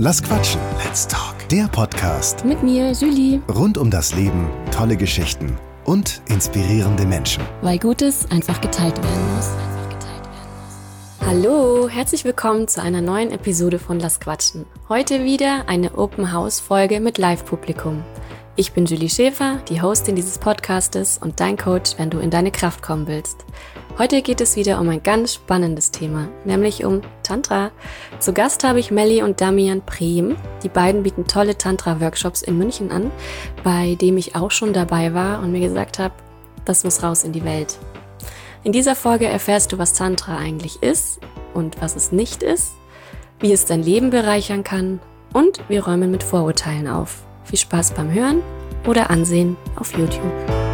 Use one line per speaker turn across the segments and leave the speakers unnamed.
Lass quatschen. Let's talk. Der Podcast.
Mit mir, Julie.
Rund um das Leben, tolle Geschichten und inspirierende Menschen.
Weil Gutes einfach geteilt werden muss. Hallo, herzlich willkommen zu einer neuen Episode von Lass quatschen. Heute wieder eine Open-House-Folge mit Live-Publikum. Ich bin Julie Schäfer, die Hostin dieses Podcastes und dein Coach, wenn du in deine Kraft kommen willst. Heute geht es wieder um ein ganz spannendes Thema, nämlich um Tantra. Zu Gast habe ich Melli und Damian Prehm. Die beiden bieten tolle Tantra-Workshops in München an, bei dem ich auch schon dabei war und mir gesagt habe, das muss raus in die Welt. In dieser Folge erfährst du, was Tantra eigentlich ist und was es nicht ist, wie es dein Leben bereichern kann und wir räumen mit Vorurteilen auf. Viel Spaß beim Hören oder Ansehen auf YouTube.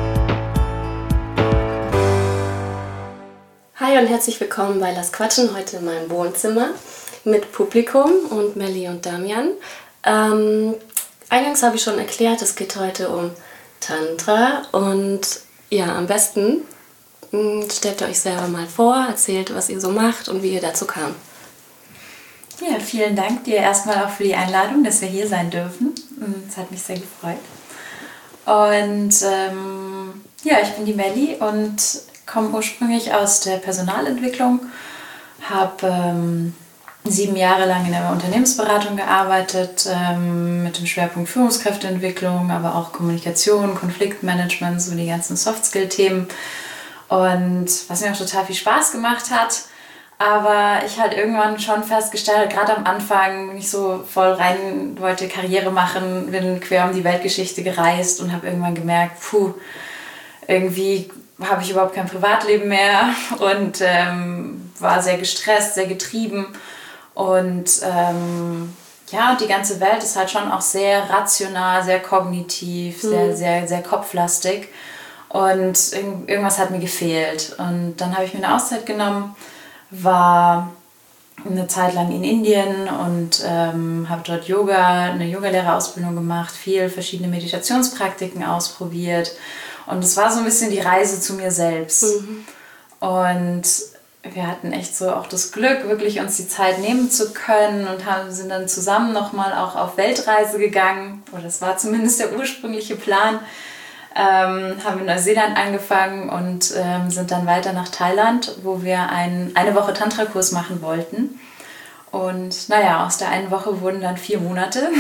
Hi und herzlich willkommen bei Lass quatschen, heute in meinem Wohnzimmer mit Publikum und Melli und Damian. Eingangs habe ich schon erklärt, es geht heute um Tantra und ja, am besten stellt ihr euch selber mal vor, erzählt, was ihr so macht und wie ihr dazu kam.
Ja, vielen Dank dir erstmal auch für die Einladung, dass wir hier sein dürfen. Es hat mich sehr gefreut. Und ich bin die Melli und komme ursprünglich aus der Personalentwicklung, habe 7 Jahre lang in der Unternehmensberatung gearbeitet, mit dem Schwerpunkt Führungskräfteentwicklung, aber auch Kommunikation, Konfliktmanagement, so die ganzen Soft-Skill-Themen. Und was mir auch total viel Spaß gemacht hat, aber ich halt irgendwann schon festgestellt, gerade am Anfang, wenn ich so voll rein wollte, Karriere machen, bin quer um die Weltgeschichte gereist und habe irgendwann gemerkt, irgendwie habe ich überhaupt kein Privatleben mehr und war sehr gestresst, sehr getrieben und die ganze Welt ist halt schon auch sehr rational, sehr kognitiv, sehr, sehr, sehr kopflastig und irgendwas hat mir gefehlt und dann habe ich mir eine Auszeit genommen, war eine Zeit lang in Indien und habe dort eine Yogalehrerausbildung gemacht, viel verschiedene Meditationspraktiken ausprobiert und es war so ein bisschen die Reise zu mir selbst. Und wir hatten echt so auch das Glück, wirklich uns die Zeit nehmen zu können und sind dann zusammen nochmal auch auf Weltreise gegangen, oder das war zumindest der ursprüngliche Plan. Haben in Neuseeland angefangen und sind dann weiter nach Thailand, wo wir eine Woche Tantra-Kurs machen wollten. Und aus der einen Woche wurden dann 4 Monate.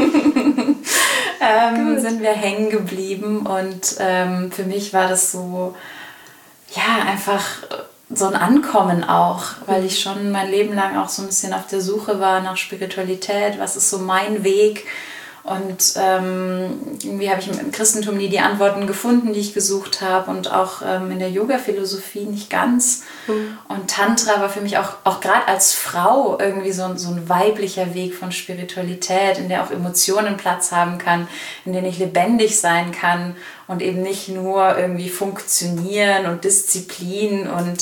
Sind wir hängen geblieben und für mich war das so, einfach so ein Ankommen auch, weil ich schon mein Leben lang auch so ein bisschen auf der Suche war nach Spiritualität, was ist so mein Weg. Und irgendwie habe ich im Christentum nie die Antworten gefunden, die ich gesucht habe und auch in der Yoga-Philosophie nicht ganz. Und Tantra war für mich auch gerade als Frau irgendwie so ein weiblicher Weg von Spiritualität, in der auch Emotionen Platz haben kann, in der ich lebendig sein kann und eben nicht nur irgendwie funktionieren und Disziplin und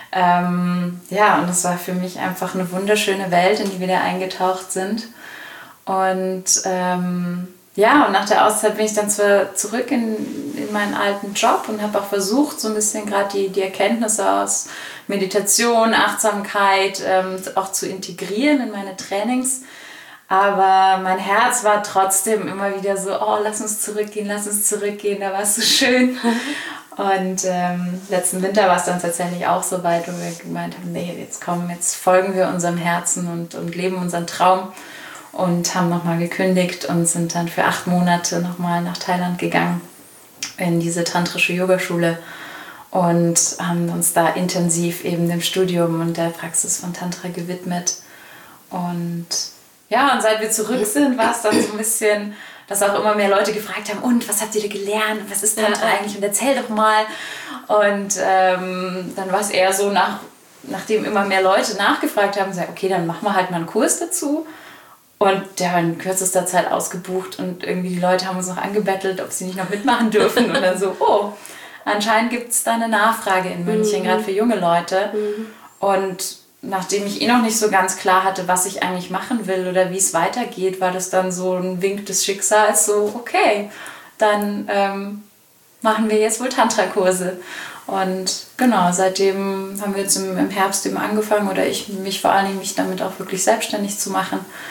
und es war für mich einfach eine wunderschöne Welt, in die wir da eingetaucht sind. Und und nach der Auszeit bin ich dann zwar zurück in meinen alten Job und habe auch versucht, so ein bisschen gerade die Erkenntnisse aus Meditation, Achtsamkeit auch zu integrieren in meine Trainings. Aber mein Herz war trotzdem immer wieder so, lass uns zurückgehen, da war es so schön. Und letzten Winter war es dann tatsächlich auch so weit, wo wir gemeint haben, jetzt folgen wir unserem Herzen und leben unseren Traum. Und haben nochmal gekündigt und sind dann für 8 Monate nochmal nach Thailand gegangen in diese tantrische Yogaschule und haben uns da intensiv eben dem Studium und der Praxis von Tantra gewidmet. Und seit wir zurück sind, war es dann so ein bisschen, dass auch immer mehr Leute gefragt haben, und was habt ihr da gelernt, was ist Tantra eigentlich und erzähl doch mal. Und dann war es eher so, nachdem immer mehr Leute nachgefragt haben, okay, dann machen wir halt mal einen Kurs dazu. Und der war in kürzester Zeit ausgebucht und irgendwie die Leute haben uns noch angebettelt, ob sie nicht noch mitmachen dürfen. Und dann so, anscheinend gibt es da eine Nachfrage in München, gerade für junge Leute. Und nachdem ich noch nicht so ganz klar hatte, was ich eigentlich machen will oder wie es weitergeht, war das dann so ein Wink des Schicksals, so okay, dann machen wir jetzt wohl Tantra-Kurse. Und genau, seitdem haben wir jetzt im Herbst eben angefangen, oder mich vor allen Dingen, mich damit auch wirklich selbstständig zu machen.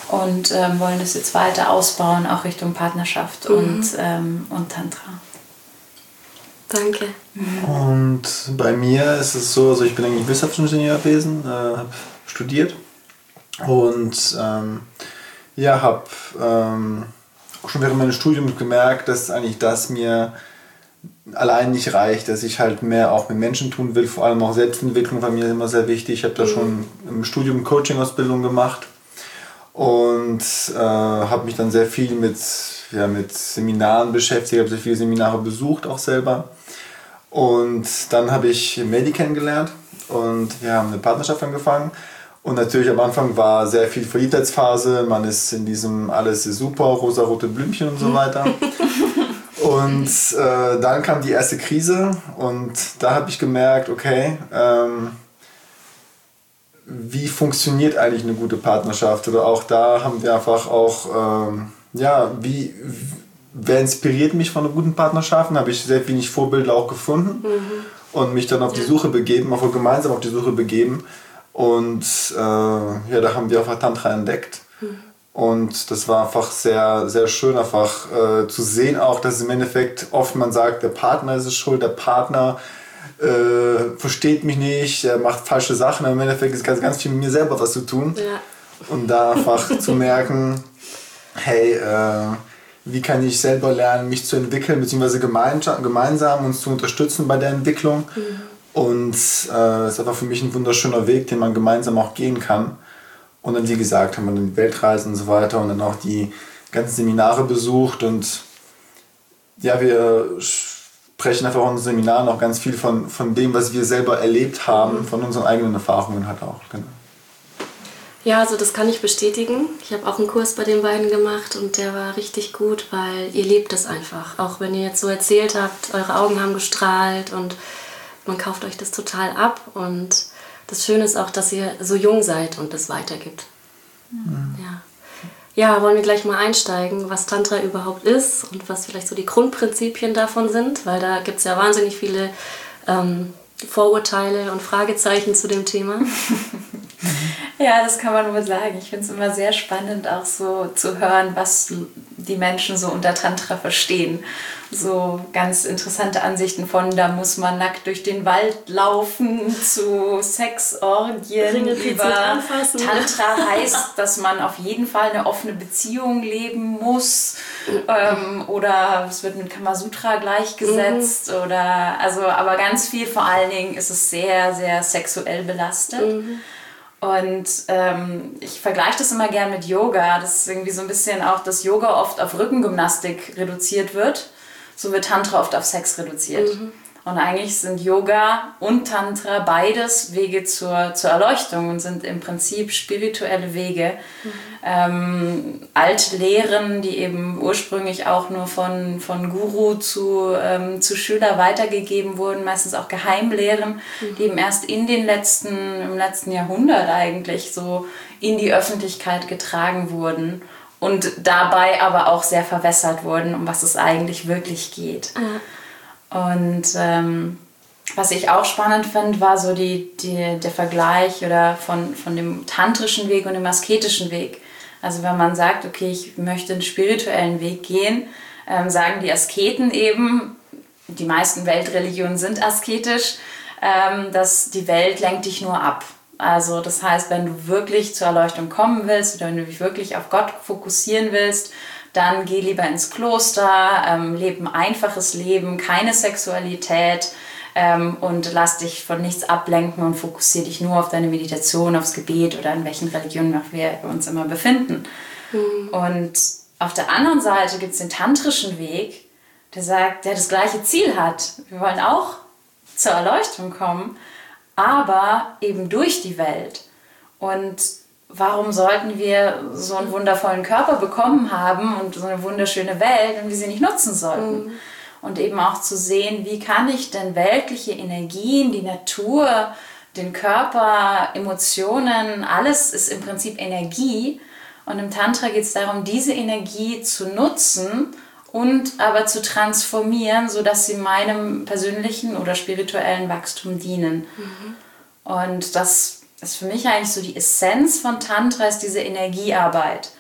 und wollen das jetzt weiter ausbauen, auch Richtung Partnerschaft und Tantra.
Danke.
Und bei mir ist es so, also ich bin eigentlich Wissenschaftsingenieur gewesen, habe studiert und habe auch schon während meines Studiums gemerkt, dass eigentlich das mir allein nicht reicht, dass ich halt mehr auch mit Menschen tun will, vor allem auch Selbstentwicklung war mir immer sehr wichtig. Ich habe da schon im Studium Coaching-Ausbildung gemacht und habe mich dann sehr viel mit Seminaren beschäftigt, habe sehr viele Seminare besucht auch selber. Und dann habe ich Medi kennengelernt und wir haben eine Partnerschaft angefangen. Und natürlich am Anfang war sehr viel Verliebtheitsphase, man ist in diesem alles ist super, rosarote Blümchen und so weiter. Und dann kam die erste Krise und da habe ich gemerkt, okay, wie funktioniert eigentlich eine gute Partnerschaft? Oder auch da haben wir einfach auch, wer inspiriert mich von einer guten Partnerschaft? Da habe ich sehr wenig Vorbilder auch gefunden und mich dann auf die Suche begeben, auch gemeinsam auf die Suche begeben. Und da haben wir einfach Tantra entdeckt. Und das war einfach sehr, sehr schön, einfach zu sehen auch, dass im Endeffekt oft man sagt, der Partner ist es schuld, der Partner versteht mich nicht, er macht falsche Sachen, aber im Endeffekt ist ganz, ganz viel mit mir selber was zu tun. Ja. Und da einfach zu merken, hey, wie kann ich selber lernen, mich zu entwickeln, beziehungsweise gemeinsam uns zu unterstützen bei der Entwicklung. Und es ist einfach für mich ein wunderschöner Weg, den man gemeinsam auch gehen kann. Und dann, wie gesagt, haben wir dann die Weltreisen und so weiter und dann auch die ganzen Seminare besucht. Und ja, wir sprechen einfach in unseren Seminaren auch ganz viel von dem, was wir selber erlebt haben, von unseren eigenen Erfahrungen halt auch. Genau.
Ja, also das kann ich bestätigen. Ich habe auch einen Kurs bei den beiden gemacht und der war richtig gut, weil ihr lebt es einfach. Auch wenn ihr jetzt so erzählt habt, eure Augen haben gestrahlt und man kauft euch das total ab. Und das Schöne ist auch, dass ihr so jung seid und das weitergibt. Ja, wollen wir gleich mal einsteigen, was Tantra überhaupt ist und was vielleicht so die Grundprinzipien davon sind, weil da gibt es ja wahnsinnig viele Vorurteile und Fragezeichen zu dem Thema.
Ja, das kann man wohl sagen. Ich finde es immer sehr spannend, auch so zu hören, was die Menschen so unter Tantra verstehen. So ganz interessante Ansichten von, da muss man nackt durch den Wald laufen, zu Sexorgien, über Tantra heißt, dass man auf jeden Fall eine offene Beziehung leben muss, oder es wird mit Kamasutra gleichgesetzt, oder, also, aber ganz viel, vor allen Dingen ist es sehr, sehr sexuell belastet. Und ich vergleiche das immer gern mit Yoga. Das ist irgendwie so ein bisschen auch, dass Yoga oft auf Rückengymnastik reduziert wird. So wird Tantra oft auf Sex reduziert. Und eigentlich sind Yoga und Tantra beides Wege zur Erleuchtung und sind im Prinzip spirituelle Wege. Alte Lehren, die eben ursprünglich auch nur von Guru zu Schüler weitergegeben wurden, meistens auch Geheimlehren, die eben erst im letzten Jahrhundert eigentlich so in die Öffentlichkeit getragen wurden und dabei aber auch sehr verwässert wurden, um was es eigentlich wirklich geht. Und was ich auch spannend fand, war so der Vergleich oder von dem tantrischen Weg und dem asketischen Weg. Also wenn man sagt, okay, ich möchte einen spirituellen Weg gehen, sagen die Asketen eben, die meisten Weltreligionen sind asketisch, dass die Welt lenkt dich nur ab. Also das heißt, wenn du wirklich zur Erleuchtung kommen willst oder wenn du dich wirklich auf Gott fokussieren willst, dann geh lieber ins Kloster, lebe ein einfaches Leben, keine Sexualität und lass dich von nichts ablenken und fokussiere dich nur auf deine Meditation, aufs Gebet oder in welchen Religionen wir uns immer befinden. Und auf der anderen Seite gibt es den tantrischen Weg, der das gleiche Ziel hat. Wir wollen auch zur Erleuchtung kommen, aber eben durch die Welt. Und warum sollten wir so einen wundervollen Körper bekommen haben und so eine wunderschöne Welt, wenn wir sie nicht nutzen sollten? Und eben auch zu sehen, wie kann ich denn weltliche Energien, die Natur, den Körper, Emotionen, alles ist im Prinzip Energie. Und im Tantra geht es darum, diese Energie zu nutzen und aber zu transformieren, sodass sie meinem persönlichen oder spirituellen Wachstum dienen. Und das ist für mich eigentlich so die Essenz von Tantra, ist diese Energiearbeit.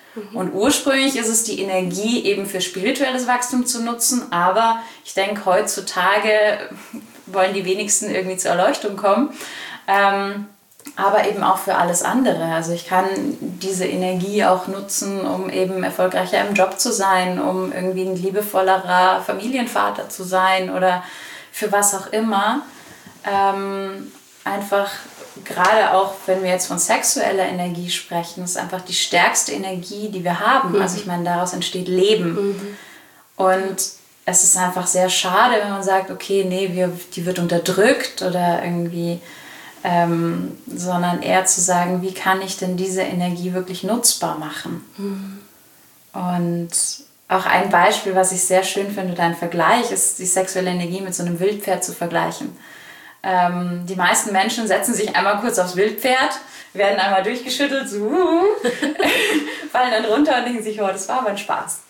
Und ursprünglich ist es die Energie eben für spirituelles Wachstum zu nutzen, aber ich denke, heutzutage wollen die wenigsten irgendwie zur Erleuchtung kommen, aber eben auch für alles andere. Also ich kann diese Energie auch nutzen, um eben erfolgreicher im Job zu sein, um irgendwie ein liebevollerer Familienvater zu sein oder für was auch immer. Einfach gerade auch, wenn wir jetzt von sexueller Energie sprechen, ist einfach die stärkste Energie, die wir haben. Also ich meine, daraus entsteht Leben. Und es ist einfach sehr schade, wenn man sagt, okay, nee, die wird unterdrückt oder irgendwie, sondern eher zu sagen, wie kann ich denn diese Energie wirklich nutzbar machen? Und auch ein Beispiel, was ich sehr schön finde, dein Vergleich, ist die sexuelle Energie mit so einem Wildpferd zu vergleichen. Die meisten Menschen setzen sich einmal kurz aufs Wildpferd, werden einmal durchgeschüttelt, so, fallen dann runter und denken sich, oh, das war aber ein Spaß.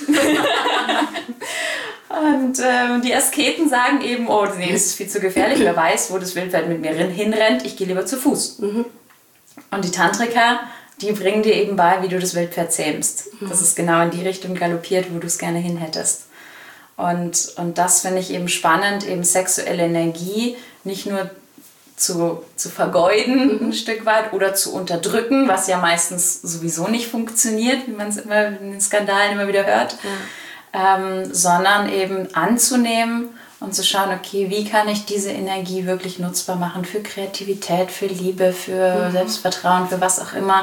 Und die Asketen sagen eben, oh nee, das ist viel zu gefährlich, wer weiß, wo das Wildpferd mit mir hinrennt, ich gehe lieber zu Fuß. Und die Tantriker, die bringen dir eben bei, wie du das Wildpferd zähmst. Das ist genau in die Richtung galoppiert, wo du es gerne hin hättest. Und das finde ich eben spannend, eben sexuelle Energie nicht nur zu vergeuden ein Stück weit oder zu unterdrücken, was ja meistens sowieso nicht funktioniert, wie man es immer in den Skandalen immer wieder hört, sondern eben anzunehmen und zu schauen, okay, wie kann ich diese Energie wirklich nutzbar machen für Kreativität, für Liebe, für Selbstvertrauen, für was auch immer,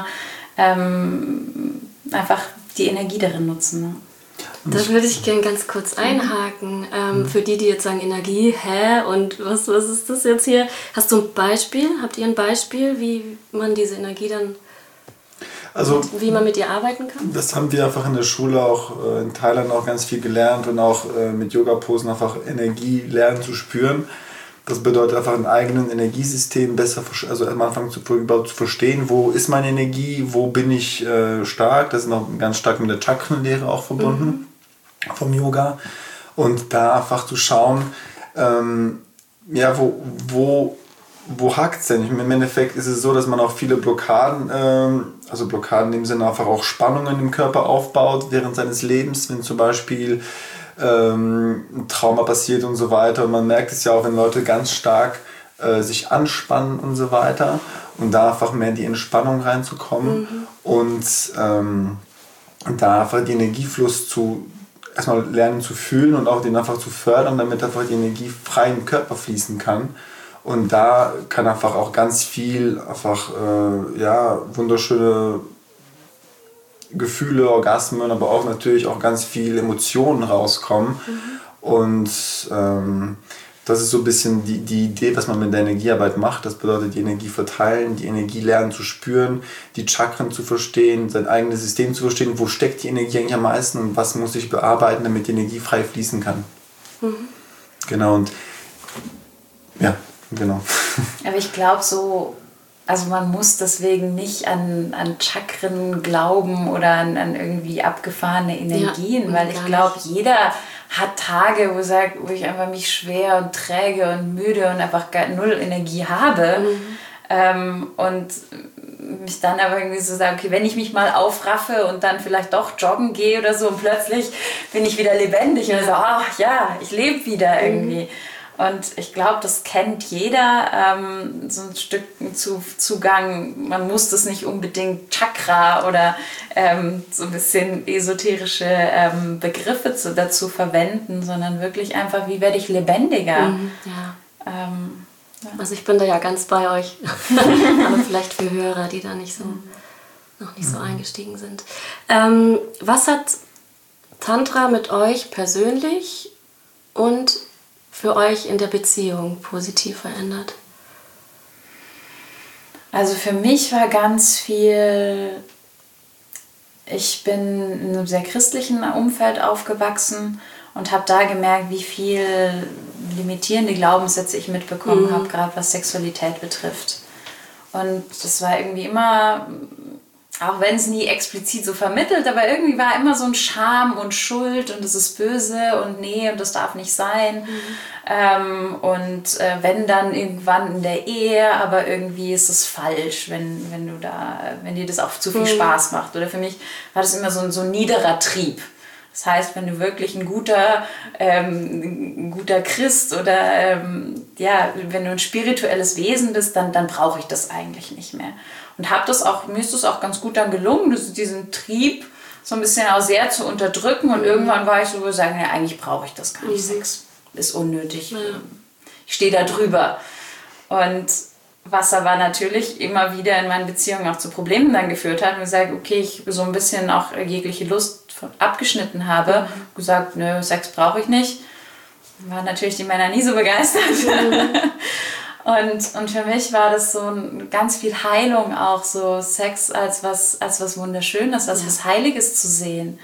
einfach die Energie darin nutzen. Ne?
Da würde ich gerne ganz kurz einhaken. Für die jetzt sagen, Energie, und was ist das jetzt hier? Hast du ein Beispiel? Habt ihr ein Beispiel, wie man diese Energie dann, wie man mit ihr arbeiten kann?
Das haben wir einfach in der Schule auch in Thailand auch ganz viel gelernt und auch mit Yoga-Posen einfach Energie lernen zu spüren. Das bedeutet einfach ein eigenes Energiesystem besser, also am Anfang zu verstehen, wo ist meine Energie, wo bin ich stark. Das ist noch ganz stark mit der Chakrenlehre auch verbunden vom Yoga. Und da einfach zu schauen, wo hakt es denn? Im Endeffekt ist es so, dass man auch viele Blockaden, also Blockaden in dem Sinne einfach auch Spannungen im Körper aufbaut während seines Lebens, wenn zum Beispiel ein Trauma passiert und so weiter. Und man merkt es ja auch, wenn Leute ganz stark sich anspannen und so weiter und da einfach mehr in die Entspannung reinzukommen und da einfach den Energiefluss erstmal lernen zu fühlen und auch den einfach zu fördern, damit einfach die Energie frei im Körper fließen kann. Und da kann einfach auch ganz viel einfach wunderschöne Gefühle, Orgasmen, aber auch natürlich auch ganz viel Emotionen rauskommen. Und das ist so ein bisschen die Idee, was man mit der Energiearbeit macht. Das bedeutet, die Energie verteilen, die Energie lernen zu spüren, die Chakren zu verstehen, sein eigenes System zu verstehen, wo steckt die Energie eigentlich am meisten und was muss ich bearbeiten, damit die Energie frei fließen kann. Genau, und ja, genau.
Aber ich glaube also man muss deswegen nicht an Chakren glauben oder an irgendwie abgefahrene Energien, weil ich glaube, jeder hat Tage, wo ich einfach mich schwer und träge und müde und einfach null Energie habe. Und mich dann aber irgendwie so sagen, okay, wenn ich mich mal aufraffe und dann vielleicht doch joggen gehe oder so und plötzlich bin ich wieder lebendig und so, ach ja, ich lebe wieder irgendwie. Und ich glaube, das kennt jeder, so ein Stück Zugang. Man muss das nicht unbedingt Chakra oder so ein bisschen esoterische Begriffe dazu verwenden, sondern wirklich einfach, wie werde ich lebendiger?
Also ich bin da ja ganz bei euch, aber vielleicht für Hörer, die da noch nicht so eingestiegen sind. Was hat Tantra mit euch persönlich und für euch in der Beziehung positiv verändert?
Also für mich war ganz viel, ich bin in einem sehr christlichen Umfeld aufgewachsen und habe da gemerkt, wie viel limitierende Glaubenssätze ich mitbekommen habe, gerade was Sexualität betrifft. Und das war irgendwie immer auch wenn es nie explizit so vermittelt, aber irgendwie war immer so ein Scham und Schuld und es ist böse und nee und das darf nicht sein. Wenn dann irgendwann in der Ehe, aber irgendwie ist es falsch, wenn dir das auch zu viel Spaß macht. Oder für mich war das immer so ein niederer Trieb. Das heißt, wenn du wirklich ein guter Christ oder wenn du ein spirituelles Wesen bist, dann brauche ich das eigentlich nicht mehr. Und mir ist das auch ganz gut dann gelungen, diesen Trieb so ein bisschen auch sehr zu unterdrücken. Und irgendwann war ich so, wo ich sage, ja, eigentlich brauche ich das gar nicht. Sex ist unnötig. Ja. Ich stehe da drüber. Und was aber natürlich immer wieder in meinen Beziehungen auch zu Problemen dann geführt hat. Und gesagt, okay, ich so ein bisschen auch jegliche Lust abgeschnitten habe. Gesagt, nö, Sex brauche ich nicht. Waren natürlich die Männer nie so begeistert. Und für mich war das so ganz viel Heilung auch, so Sex als was Wunderschönes, als was Heiliges zu sehen.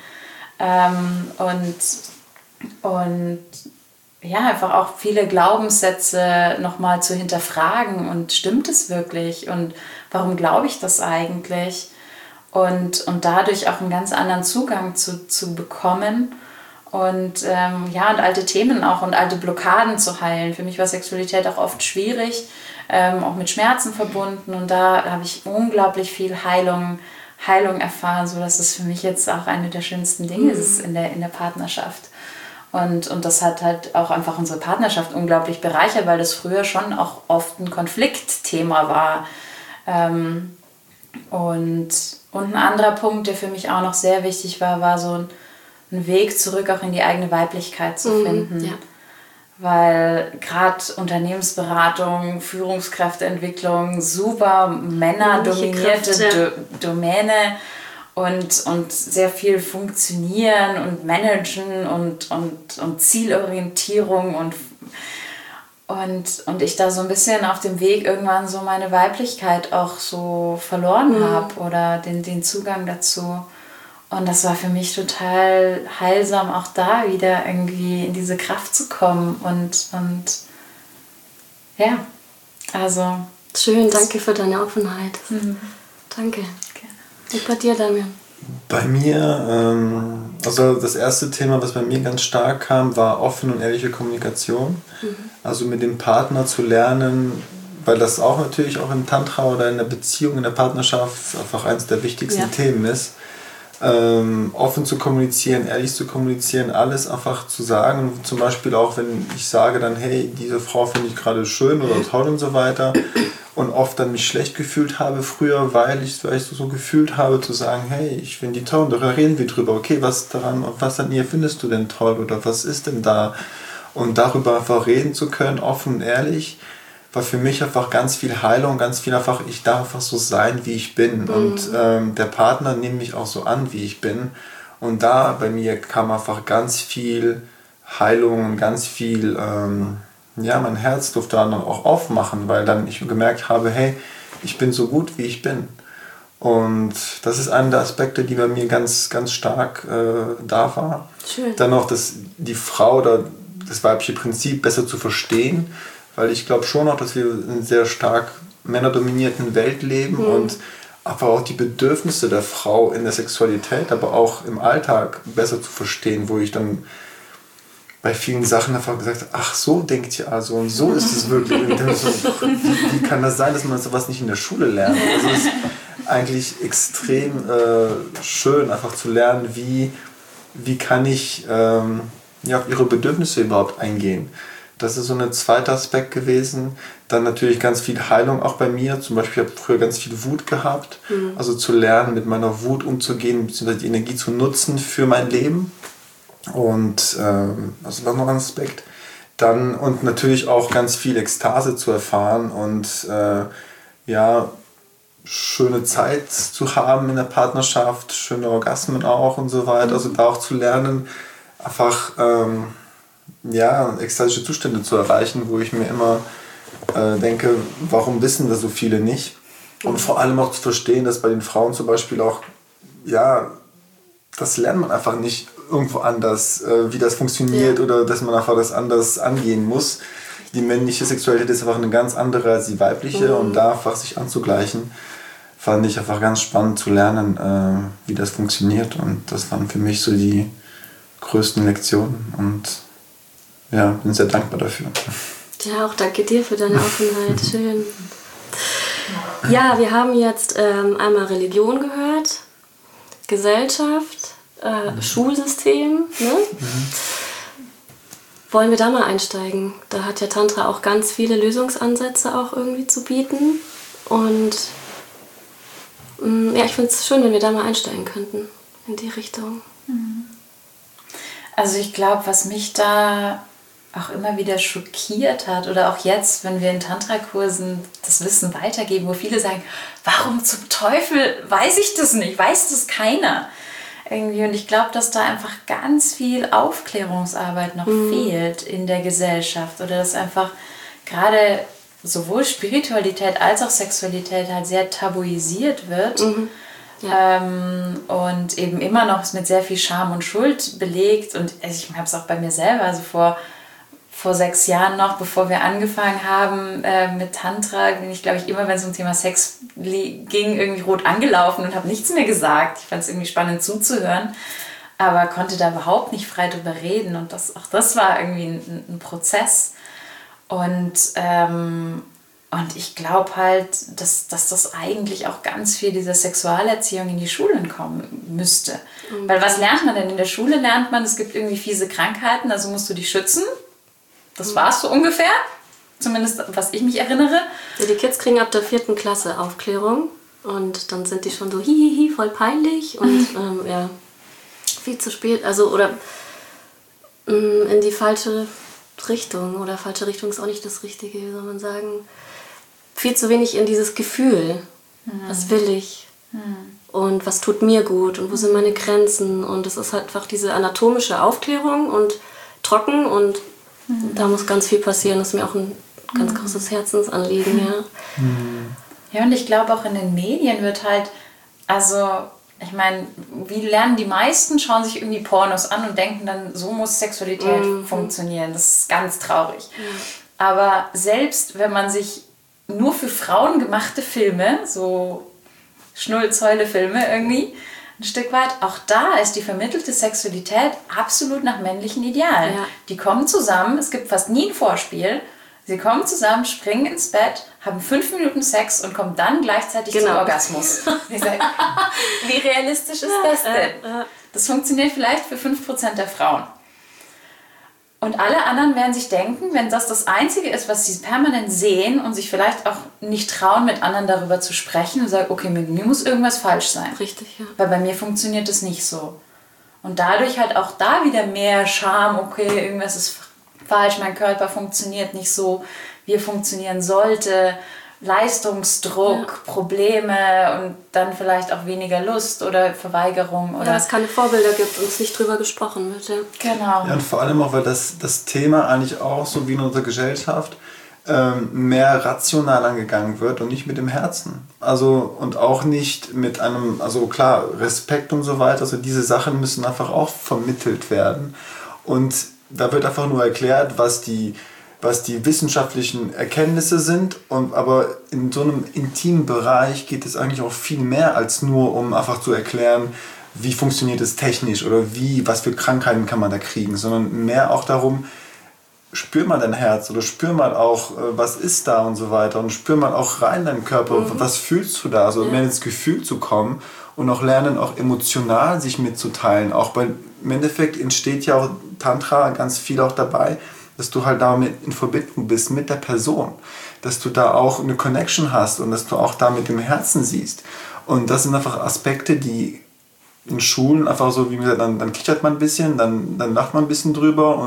Einfach auch viele Glaubenssätze nochmal zu hinterfragen und stimmt es wirklich und warum glaube ich das eigentlich? Und dadurch auch einen ganz anderen Zugang zu bekommen. Und alte Themen auch und alte Blockaden zu heilen. Für mich war Sexualität auch oft schwierig, auch mit Schmerzen verbunden. Und da habe ich unglaublich viel Heilung erfahren, sodass es für mich jetzt auch eine der schönsten Dinge ist in der Partnerschaft. Und das hat halt auch einfach unsere Partnerschaft unglaublich bereichert, weil das früher schon auch oft ein Konfliktthema war. Und ein anderer Punkt, der für mich auch noch sehr wichtig war so einen Weg zurück auch in die eigene Weiblichkeit zu finden. Ja. Weil gerade Unternehmensberatung, Führungskräfteentwicklung, super männerdominierte Domäne und sehr viel Funktionieren und Managen und Zielorientierung und ich da so ein bisschen auf dem Weg irgendwann so meine Weiblichkeit auch so verloren habe oder den Zugang dazu. Und das war für mich total heilsam, auch da wieder irgendwie in diese Kraft zu kommen.
Schön, danke für deine Offenheit. Danke. Und bei dir, Damian?
Bei mir, also das erste Thema, was bei mir ganz stark kam, war offene und ehrliche Kommunikation. Also mit dem Partner zu lernen, weil das auch natürlich auch im Tantra oder in der Beziehung, in der Partnerschaft einfach eines der wichtigsten Themen ist. Offen zu kommunizieren, ehrlich zu kommunizieren, alles einfach zu sagen. Zum Beispiel auch, wenn ich sage dann, hey, diese Frau finde ich gerade schön oder toll und so weiter und oft dann mich schlecht gefühlt habe früher, weil ich so gefühlt habe, zu sagen, hey, ich finde die toll und da reden wir drüber. Okay, was an ihr findest du denn toll oder was ist denn da? Und darüber einfach reden zu können, offen und ehrlich, war für mich einfach ganz viel Heilung, ganz viel einfach, ich darf einfach so sein, wie ich bin. Und der Partner nimmt mich auch so an, wie ich bin. Und da bei mir kam einfach ganz viel Heilung und ganz viel, mein Herz durfte dann auch aufmachen, weil dann ich gemerkt habe, hey, ich bin so gut, wie ich bin. Und das ist einer der Aspekte, die bei mir ganz, ganz stark da war. Schön. Dann noch die Frau oder das weibliche Prinzip besser zu verstehen, weil ich glaube schon auch, dass wir in einer sehr stark männerdominierten Welt leben und aber auch die Bedürfnisse der Frau in der Sexualität, aber auch im Alltag besser zu verstehen, wo ich dann bei vielen Sachen einfach gesagt habe, ach, so denkt ihr also und so ist es wirklich. Wie kann das sein, dass man sowas nicht in der Schule lernt? Also es ist eigentlich extrem schön, einfach zu lernen, wie kann ich auf ihre Bedürfnisse überhaupt eingehen. Das ist so ein zweiter Aspekt gewesen. Dann natürlich ganz viel Heilung auch bei mir. Zum Beispiel habe ich früher ganz viel Wut gehabt. Also zu lernen, mit meiner Wut umzugehen, beziehungsweise die Energie zu nutzen für mein Leben. Und das war noch ein Aspekt. Dann und natürlich auch ganz viel Ekstase zu erfahren und schöne Zeit zu haben in der Partnerschaft, schöne Orgasmen auch und so weiter. Also da auch zu lernen, einfach ekstatische Zustände zu erreichen, wo ich mir immer denke, warum wissen das so viele nicht? Und vor allem auch zu verstehen, dass bei den Frauen zum Beispiel auch, das lernt man einfach nicht irgendwo anders, wie das funktioniert oder dass man einfach das anders angehen muss. Die männliche Sexualität ist einfach eine ganz andere als die weibliche und da einfach sich anzugleichen, fand ich einfach ganz spannend zu lernen, wie das funktioniert. Und das waren für mich so die größten Lektionen. Und ja, bin sehr dankbar dafür.
Ja, auch danke dir für deine Offenheit. Schön. Ja, wir haben jetzt einmal Religion gehört, Gesellschaft, Schulsystem. Ne? Wollen wir da mal einsteigen? Da hat ja Tantra auch ganz viele Lösungsansätze auch irgendwie zu bieten. Und ja, ich finde es schön, wenn wir da mal einsteigen könnten in die Richtung.
Also ich glaube, was mich da auch immer wieder schockiert hat oder auch jetzt, wenn wir in Tantra-Kursen das Wissen weitergeben, wo viele sagen, warum zum Teufel weiß ich das nicht, weiß das keiner. Irgendwie. Und ich glaube, dass da einfach ganz viel Aufklärungsarbeit noch fehlt in der Gesellschaft oder dass einfach gerade sowohl Spiritualität als auch Sexualität halt sehr tabuisiert wird. Ja. Und eben immer noch mit sehr viel Scham und Schuld belegt. Und ich habe es auch bei mir selber, also vor 6 Jahren noch, bevor wir angefangen haben mit Tantra, bin ich, glaube ich, immer, wenn es um Thema Sex ging, irgendwie rot angelaufen und habe nichts mehr gesagt. Ich fand es irgendwie spannend zuzuhören, aber konnte da überhaupt nicht frei drüber reden. Und auch das war irgendwie ein Prozess. Und ich glaube halt, dass das eigentlich auch ganz viel dieser Sexualerziehung in die Schulen kommen müsste. Weil was lernt man denn? In der Schule lernt man, es gibt irgendwie fiese Krankheiten, also musst du dich schützen. Das war es so ungefähr, zumindest was ich mich erinnere.
Ja, die Kids kriegen ab der 4. Klasse Aufklärung und dann sind die schon so hihihi, voll peinlich und ja, viel zu spät, also oder in die falsche Richtung oder falsche Richtung ist auch nicht das Richtige, wie soll man sagen. Viel zu wenig in dieses Gefühl, was will ich und was tut mir gut und wo sind meine Grenzen und es ist halt einfach diese anatomische Aufklärung und trocken und da muss ganz viel passieren. Das ist mir auch ein ganz großes Herzensanliegen, ja.
Ja, und ich glaube auch in den Medien wird halt, also ich meine, wie lernen die meisten, schauen sich irgendwie Pornos an und denken dann, so muss Sexualität funktionieren. Das ist ganz traurig. Aber selbst wenn man sich nur für Frauen gemachte Filme, so Schnulzheule-Filme irgendwie, ein Stück weit, auch da ist die vermittelte Sexualität absolut nach männlichen Idealen. Ja. Die kommen zusammen, es gibt fast nie ein Vorspiel, sie kommen zusammen, springen ins Bett, haben 5 Minuten Sex und kommen dann gleichzeitig zum Orgasmus. Wie realistisch ist das denn? Das funktioniert vielleicht für 5% der Frauen. Und alle anderen werden sich denken, wenn das Einzige ist, was sie permanent sehen und sich vielleicht auch nicht trauen, mit anderen darüber zu sprechen und sagen, okay, mit mir muss irgendwas falsch sein.
Richtig, ja.
Weil bei mir funktioniert das nicht so. Und dadurch halt auch da wieder mehr Scham, okay, irgendwas ist falsch, mein Körper funktioniert nicht so, wie er funktionieren sollte. Leistungsdruck, Probleme und dann vielleicht auch weniger Lust oder Verweigerung. Oder
es keine Vorbilder gibt und es nicht drüber gesprochen wird. Ja.
Genau.
Ja, und vor allem auch, weil das Thema eigentlich auch, so wie in unserer Gesellschaft, mehr rational angegangen wird und nicht mit dem Herzen. Also und auch nicht mit einem, also klar, Respekt und so weiter, also diese Sachen müssen einfach auch vermittelt werden. Und da wird einfach nur erklärt, was die wissenschaftlichen Erkenntnisse sind, aber in so einem intimen Bereich geht es eigentlich auch viel mehr als nur, um einfach zu erklären, wie funktioniert es technisch oder was für Krankheiten kann man da kriegen, sondern mehr auch darum, spür mal dein Herz oder spür mal auch, was ist da und so weiter und spür mal auch rein in deinen Körper, was fühlst du da, also mehr ins Gefühl zu kommen und auch lernen, auch emotional sich mitzuteilen, auch weil im Endeffekt entsteht ja auch Tantra ganz viel auch dabei, dass du halt damit in Verbindung bist mit der Person, dass du da auch eine Connection hast und dass du auch da mit dem Herzen siehst. Und das sind einfach Aspekte, die in Schulen einfach so, wie gesagt, dann kichert man ein bisschen, dann lacht man ein bisschen drüber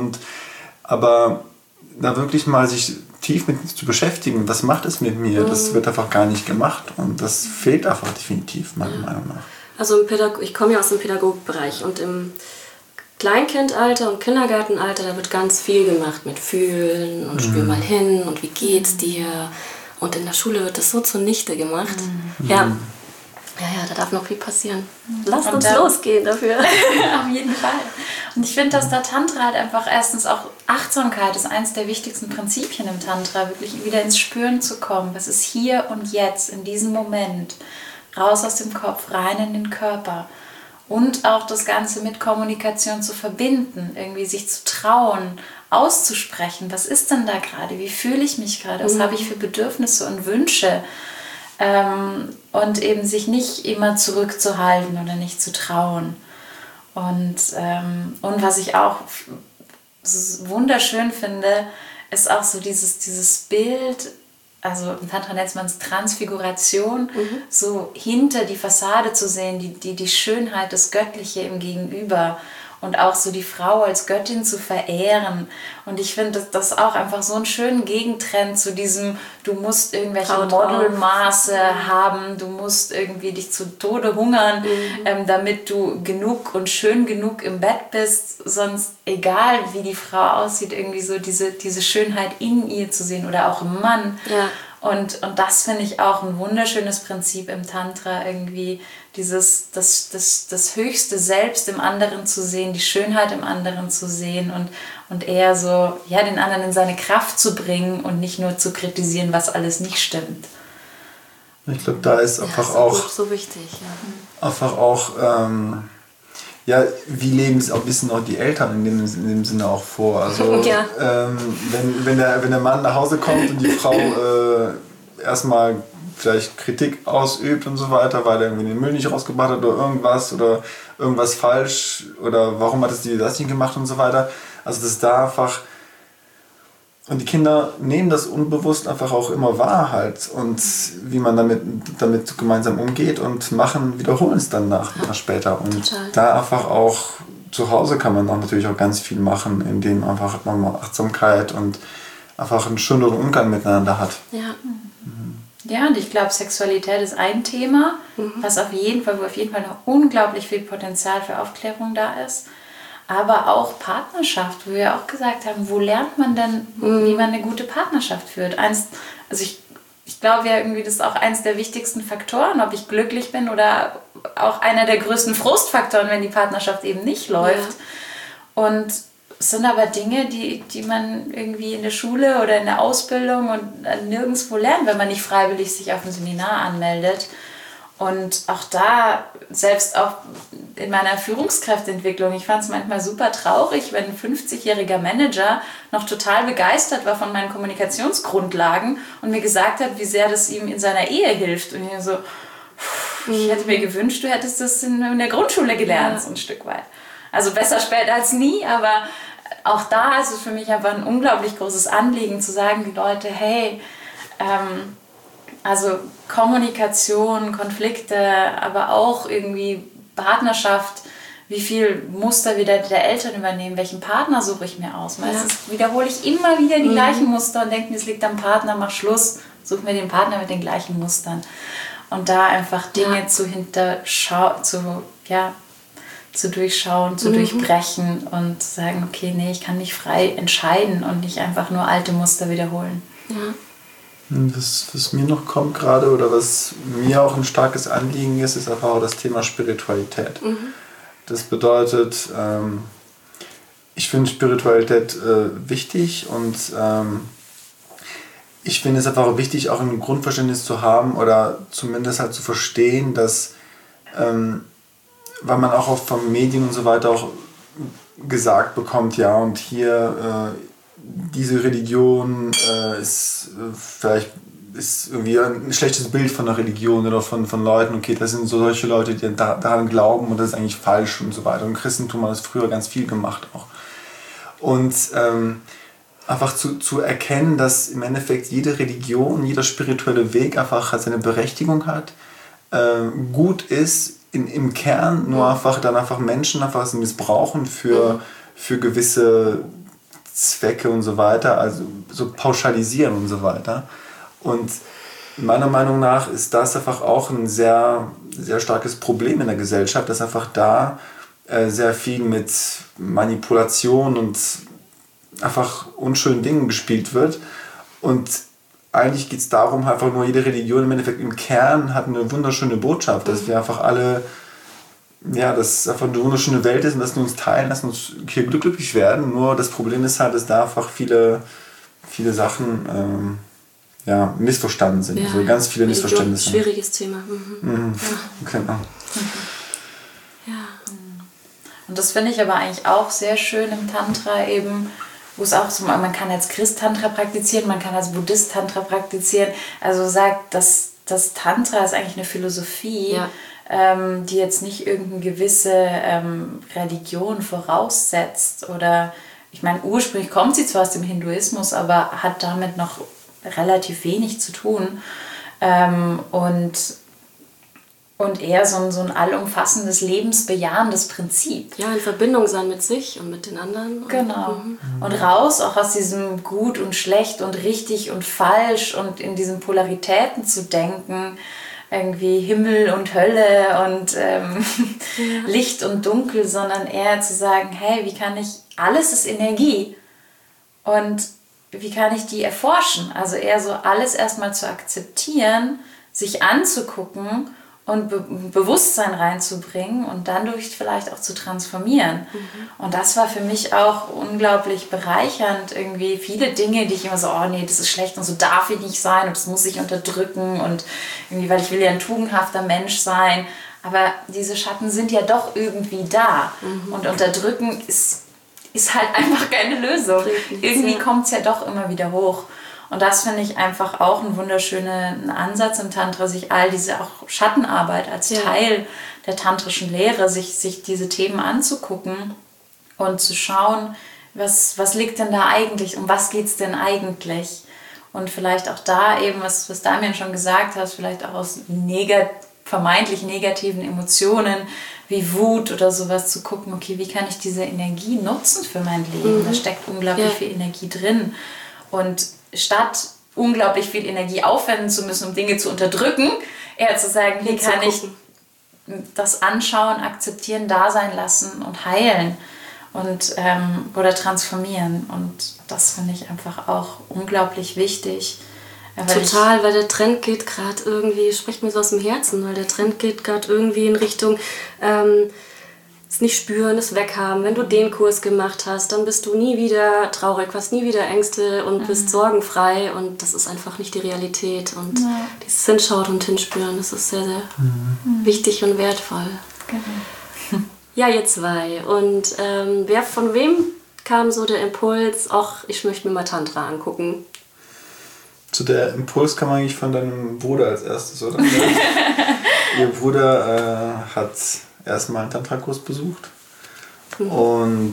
aber da wirklich mal sich tief mit zu beschäftigen, was macht es mit mir, das wird einfach gar nicht gemacht und das fehlt einfach definitiv, meiner Meinung nach.
Also ich komme ja aus dem Pädagogikbereich und im Kleinkindalter und Kindergartenalter, da wird ganz viel gemacht mit Fühlen und spür mal hin und wie geht's dir. Und in der Schule wird das so zunichte gemacht. Ja, da darf noch viel passieren. Lasst uns losgehen dafür.
Auf jeden Fall. Und ich finde, dass der Tantra halt einfach erstens auch Achtsamkeit ist eines der wichtigsten Prinzipien im Tantra, wirklich wieder ins Spüren zu kommen. Was ist hier und jetzt, in diesem Moment? raus aus dem Kopf, rein in den Körper. Und auch das Ganze mit Kommunikation zu verbinden, irgendwie sich zu trauen, auszusprechen. Was ist denn da gerade? Wie fühle ich mich gerade? Was habe ich für Bedürfnisse und Wünsche? Und eben sich nicht immer zurückzuhalten oder nicht zu trauen. Und was ich auch wunderschön finde, ist auch so dieses Bild, also im Tantra nennt man es Transfiguration, so hinter die Fassade zu sehen, die Schönheit, das Göttliche im Gegenüber und auch so die Frau als Göttin zu verehren. Und ich finde das auch einfach so einen schönen Gegentrend zu diesem, du musst irgendwelche Modelmaße haben, du musst irgendwie dich zu Tode hungern, damit du genug und schön genug im Bett bist, sonst egal wie die Frau aussieht, irgendwie so diese Schönheit in ihr zu sehen oder auch im Mann. Ja. Und das finde ich auch ein wunderschönes Prinzip im Tantra, irgendwie das höchste Selbst im anderen zu sehen, die Schönheit im anderen zu sehen und eher so, ja, den anderen in seine Kraft zu bringen und nicht nur zu kritisieren, was alles nicht stimmt.
Ich glaube, da ist einfach auch
so wichtig, ja.
Einfach auch, wie leben es auch ein bisschen auch die Eltern in dem Sinne auch vor. Also
ja.
wenn der Mann nach Hause kommt und die Frau erstmal vielleicht Kritik ausübt und so weiter, weil er irgendwie den Müll nicht rausgebracht hat oder irgendwas falsch oder warum hat es die das nicht gemacht und so weiter. Also das ist da einfach, und die Kinder nehmen das unbewusst einfach auch immer wahr halt und wie man damit gemeinsam umgeht und wiederholen es dann nach später. Und total. Da einfach auch zu Hause kann man auch natürlich auch ganz viel machen, indem einfach nochmal Achtsamkeit und einfach einen schöneren Umgang miteinander hat.
Ja.
Ja, und ich glaube, Sexualität ist ein wo auf jeden Fall noch unglaublich viel Potenzial für Aufklärung da ist. Aber auch Partnerschaft, wo wir auch gesagt haben, wo lernt man denn, wie man eine gute Partnerschaft führt? Ich glaube ja irgendwie, das ist auch eins der wichtigsten Faktoren, ob ich glücklich bin oder auch einer der größten Frustfaktoren, wenn die Partnerschaft eben nicht läuft. Ja. Und es sind aber Dinge, die man irgendwie in der Schule oder in der Ausbildung und nirgendwo lernt, wenn man nicht freiwillig sich auf ein Seminar anmeldet. Und auch da, selbst auch in meiner Führungskräfteentwicklung, ich fand es manchmal super traurig, wenn ein 50-jähriger Manager noch total begeistert war von meinen Kommunikationsgrundlagen und mir gesagt hat, wie sehr das ihm in seiner Ehe hilft. Und ich so, ich hätte mir gewünscht, du hättest das in der Grundschule gelernt, so ein Stück weit. Also besser spät als nie, aber auch da ist es für mich einfach ein unglaublich großes Anliegen zu sagen, die Leute, hey, also Kommunikation, Konflikte, aber auch irgendwie Partnerschaft, wie viel Muster wieder der Eltern übernehmen, welchen Partner suche ich mir aus. Meistens wiederhole ich immer wieder die gleichen Muster und denke mir, es liegt am Partner, mach Schluss, such mir den Partner mit den gleichen Mustern. Und da einfach Dinge zu durchschauen, zu durchbrechen und sagen, okay, nee, ich kann nicht frei entscheiden und nicht einfach nur alte Muster wiederholen.
Ja.
Was mir noch kommt gerade oder was mir auch ein starkes Anliegen ist einfach auch das Thema Spiritualität. Das bedeutet, ich finde Spiritualität wichtig und ich finde es einfach wichtig, auch ein Grundverständnis zu haben oder zumindest halt zu verstehen, dass weil man auch von Medien und so weiter auch gesagt bekommt, ja, und hier diese Religion ist irgendwie ein schlechtes Bild von der Religion oder von Leuten, okay, das sind so solche Leute, die daran glauben und das ist eigentlich falsch und so weiter. Und Christentum hat das früher ganz viel gemacht auch. Und einfach zu erkennen, dass im Endeffekt jede Religion, jeder spirituelle Weg einfach seine Berechtigung hat, gut ist, im Kern nur einfach Menschen einfach missbrauchen für gewisse Zwecke und so weiter, also so pauschalisieren und so weiter. Und meiner Meinung nach ist das einfach auch ein sehr, sehr starkes Problem in der Gesellschaft, dass einfach da sehr viel mit Manipulation und einfach unschönen Dingen gespielt wird. Und eigentlich geht es darum, einfach nur jede Religion im Endeffekt im Kern hat eine wunderschöne Botschaft, dass wir einfach alle, ja, dass es einfach eine wunderschöne Welt ist und dass wir uns teilen, dass wir uns hier glücklich werden. Nur das Problem ist halt, dass da einfach viele Sachen missverstanden sind. Also ganz viele Missverständnisse.
Schwieriges Thema.
Genau.
Ja.
Und das finde ich aber eigentlich auch sehr schön im Tantra eben, wo es auch so, man kann als Christ Tantra praktizieren, man kann als Buddhist Tantra praktizieren. Also sagt, dass das Tantra ist eigentlich eine Philosophie, die jetzt nicht irgendeine gewisse Religion voraussetzt. Oder, ich meine, ursprünglich kommt sie zwar aus dem Hinduismus, aber hat damit noch relativ wenig zu tun. Und eher so ein allumfassendes, lebensbejahendes Prinzip.
Ja, in Verbindung sein mit sich und mit den anderen.
Genau. Und raus auch aus diesem gut und schlecht und richtig und falsch und in diesen Polaritäten zu denken. Irgendwie Himmel und Hölle und Licht und Dunkel, sondern eher zu sagen, hey, wie kann ich, alles ist Energie. Und wie kann ich die erforschen? Also eher so alles erstmal zu akzeptieren, sich anzugucken und Bewusstsein reinzubringen und dann durch vielleicht auch zu transformieren. Und das war für mich auch unglaublich bereichernd. Irgendwie viele Dinge, die ich immer so, oh nee, das ist schlecht und so darf ich nicht sein und das muss ich unterdrücken und irgendwie, weil ich will ja ein tugendhafter Mensch sein. Aber diese Schatten sind ja doch irgendwie da. Und unterdrücken ist halt einfach keine Lösung. Irgendwie kommt es ja doch immer wieder hoch. Und das finde ich einfach auch ein wunderschöner Ansatz im Tantra, sich all diese auch Schattenarbeit als Teil der tantrischen Lehre, sich diese Themen anzugucken und zu schauen, was liegt denn da eigentlich, um was geht es denn eigentlich? Und vielleicht auch da eben, was Damian schon gesagt hat, vielleicht auch aus vermeintlich negativen Emotionen wie Wut oder sowas zu gucken, okay, wie kann ich diese Energie nutzen für mein Leben? Da steckt unglaublich viel Energie drin. Und statt unglaublich viel Energie aufwenden zu müssen, um Dinge zu unterdrücken, eher zu sagen, wie kann ich das anschauen, akzeptieren, da sein lassen und heilen und, oder transformieren. Und das finde ich einfach auch unglaublich wichtig.
Total, weil der Trend geht gerade irgendwie, spricht mir so aus dem Herzen, weil der Trend geht gerade irgendwie in Richtung es nicht spüren, es weghaben. Wenn du den Kurs gemacht hast, dann bist du nie wieder traurig, hast nie wieder Ängste und bist sorgenfrei und das ist einfach nicht die Realität. Und dieses Hinschauen und Hinspüren, das ist sehr, sehr wichtig und wertvoll.
Genau.
Ja, ihr zwei. Und von wem kam so der Impuls, ach, ich möchte mir mal Tantra angucken?
So, der Impuls kam eigentlich von deinem Bruder als erstes, oder? Ihr Bruder hat erstmal einen Tantra-Kurs besucht und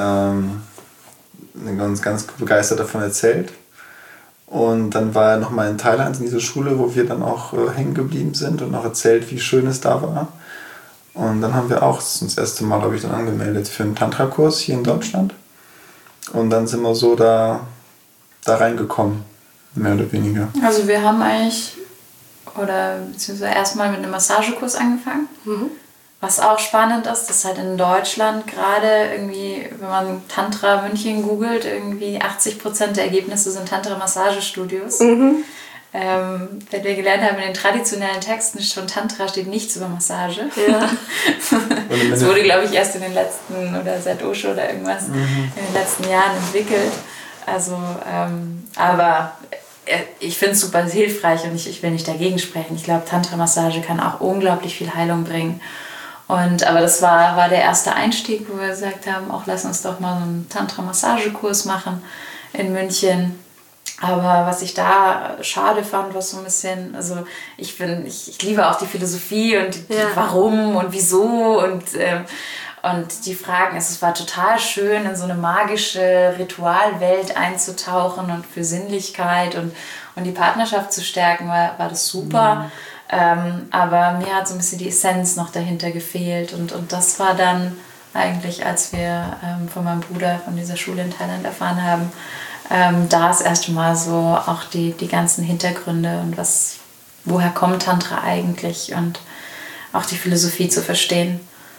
ganz begeistert davon erzählt. Und dann war er nochmal in Thailand in dieser Schule, wo wir dann auch hängen geblieben sind und auch erzählt, wie schön es da war. Und dann haben wir auch das erste Mal, habe ich dann angemeldet für einen Tantra-Kurs hier in Deutschland. Und dann sind wir so da reingekommen, mehr oder weniger.
Also wir haben eigentlich, beziehungsweise erstmal mit einem Massagekurs angefangen. Was auch spannend ist, dass halt in Deutschland gerade irgendwie, wenn man Tantra München googelt, irgendwie 80% der Ergebnisse sind Tantra-Massagestudios. Wenn wir gelernt haben, in den traditionellen Texten von Tantra steht nichts über Massage. Ja. Das wurde, glaube ich, erst in den letzten, oder seit Osho oder irgendwas, in den letzten Jahren entwickelt. Also, aber ich finde es super hilfreich und ich will nicht dagegen sprechen. Ich glaube, Tantra-Massage kann auch unglaublich viel Heilung bringen. Aber das war der erste Einstieg, wo wir gesagt haben, auch lass uns doch mal so einen Tantra-Massagekurs machen in München. Aber was ich da schade fand, was so ein bisschen, also ich liebe auch die Philosophie und die Warum und Wieso und die Fragen. Es war total schön, in so eine magische Ritualwelt einzutauchen und für Sinnlichkeit und die Partnerschaft zu stärken, war das super. Aber mir hat so ein bisschen die Essenz noch dahinter gefehlt und das war dann eigentlich, als wir von meinem Bruder von dieser Schule in Thailand erfahren haben, da das erste Mal so auch die ganzen Hintergründe und woher kommt Tantra eigentlich und auch die Philosophie zu verstehen.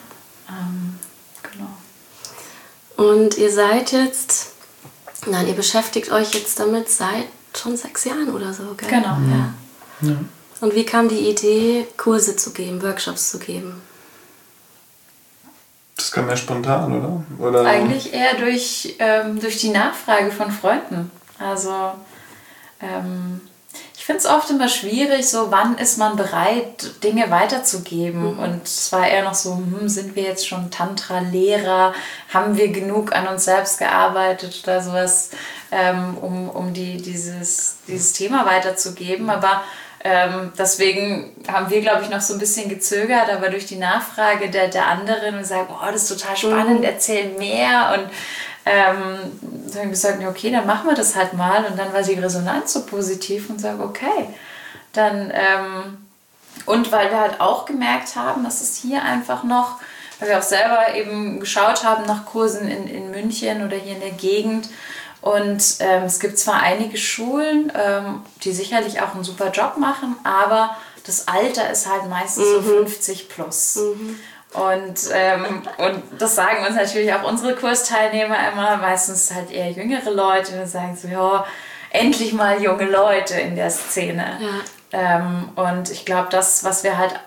Genau.
Und ihr beschäftigt euch jetzt damit seit schon 6 Jahren oder so, gell?
Genau, ja.
Und wie kam die Idee, Kurse zu geben, Workshops zu geben?
Das kam ja spontan, oder?
Eigentlich eher durch die Nachfrage von Freunden. Also ich finde es oft immer schwierig, so wann ist man bereit, Dinge weiterzugeben. Und es war eher noch so, sind wir jetzt schon Tantra-Lehrer? Haben wir genug an uns selbst gearbeitet oder sowas, um dieses Thema weiterzugeben. Aber deswegen haben wir, glaube ich, noch so ein bisschen gezögert, aber durch die Nachfrage der anderen und sagen, oh, das ist total spannend, erzähl mehr. Und dann habe ich gesagt, okay, dann machen wir das halt mal. Und dann war die Resonanz so positiv und sage, okay, dann, und weil wir halt auch gemerkt haben, dass es hier einfach noch, weil wir auch selber eben geschaut haben nach Kursen in München oder hier in der Gegend. Und es gibt zwar einige Schulen, die sicherlich auch einen super Job machen, aber das Alter ist halt meistens so 50 plus. Und das sagen uns natürlich auch unsere Kursteilnehmer immer, meistens halt eher jüngere Leute, die sagen so, ja, endlich mal junge Leute in der Szene. Ja. Und ich glaube, das, was wir halt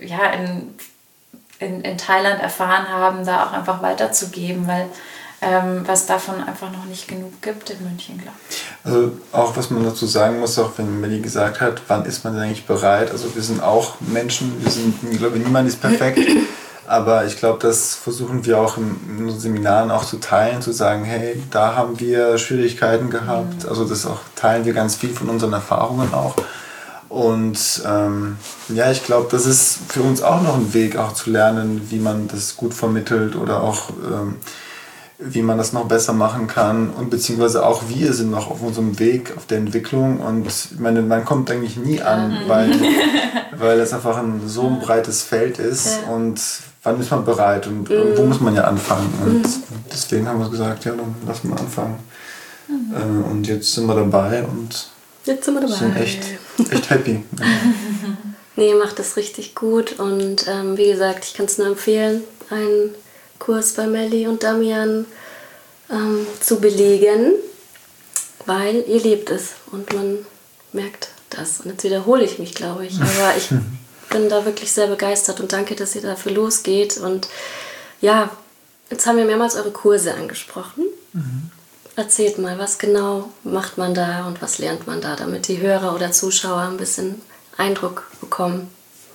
in Thailand erfahren haben, da auch einfach weiterzugeben, weil was davon einfach noch nicht genug gibt in München, glaube ich.
Also auch was man dazu sagen muss, auch wenn Melli gesagt hat, wann ist man denn eigentlich bereit? Also wir sind auch Menschen, ich glaube, niemand ist perfekt, aber ich glaube, das versuchen wir auch in unseren Seminaren auch zu teilen, zu sagen, hey, da haben wir Schwierigkeiten gehabt, also das auch teilen wir ganz viel von unseren Erfahrungen auch. Und ich glaube, das ist für uns auch noch ein Weg, auch zu lernen, wie man das gut vermittelt oder auch wie man das noch besser machen kann und beziehungsweise auch wir sind noch auf unserem Weg, auf der Entwicklung und ich meine, man kommt eigentlich nie an, weil es einfach so ein breites Feld ist und wann ist man bereit und wo muss man ja anfangen und deswegen haben wir gesagt, ja, dann lass mal anfangen und jetzt sind wir dabei und sind echt happy.
Nee, macht das richtig gut und wie gesagt, ich kann es nur empfehlen, einen Kurs bei Melli und Damian zu belegen, weil ihr liebt es und man merkt das. Und jetzt wiederhole ich mich, glaube ich, aber ich bin da wirklich sehr begeistert und danke, dass ihr dafür losgeht. Und ja, jetzt haben wir mehrmals eure Kurse angesprochen. Erzählt mal, was genau macht man da und was lernt man da, damit die Hörer oder Zuschauer ein bisschen Eindruck bekommen.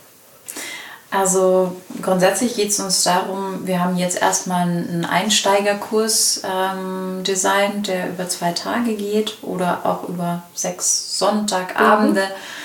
Also grundsätzlich geht es uns darum, wir haben jetzt erstmal einen Einsteigerkurs designt, der über 2 Tage geht oder auch über 6 Sonntagabende,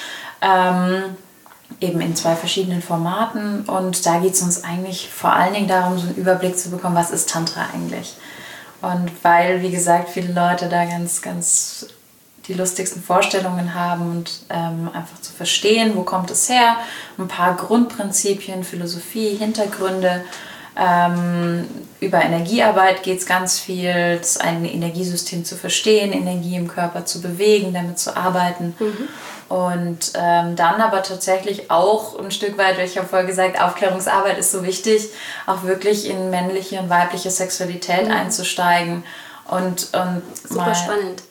eben in 2 verschiedenen Formaten. Und da geht es uns eigentlich vor allen Dingen darum, so einen Überblick zu bekommen, was ist Tantra eigentlich? Und weil, wie gesagt, viele Leute da ganz, ganz die lustigsten Vorstellungen haben und einfach zu verstehen, wo kommt es her, ein paar Grundprinzipien, Philosophie, Hintergründe. Über Energiearbeit geht es ganz viel, das eigene Energiesystem zu verstehen, Energie im Körper zu bewegen, damit zu arbeiten. Und dann aber tatsächlich auch ein Stück weit, weil ich habe vorher gesagt, Aufklärungsarbeit ist so wichtig, auch wirklich in männliche und weibliche Sexualität einzusteigen und
super
mal
spannend.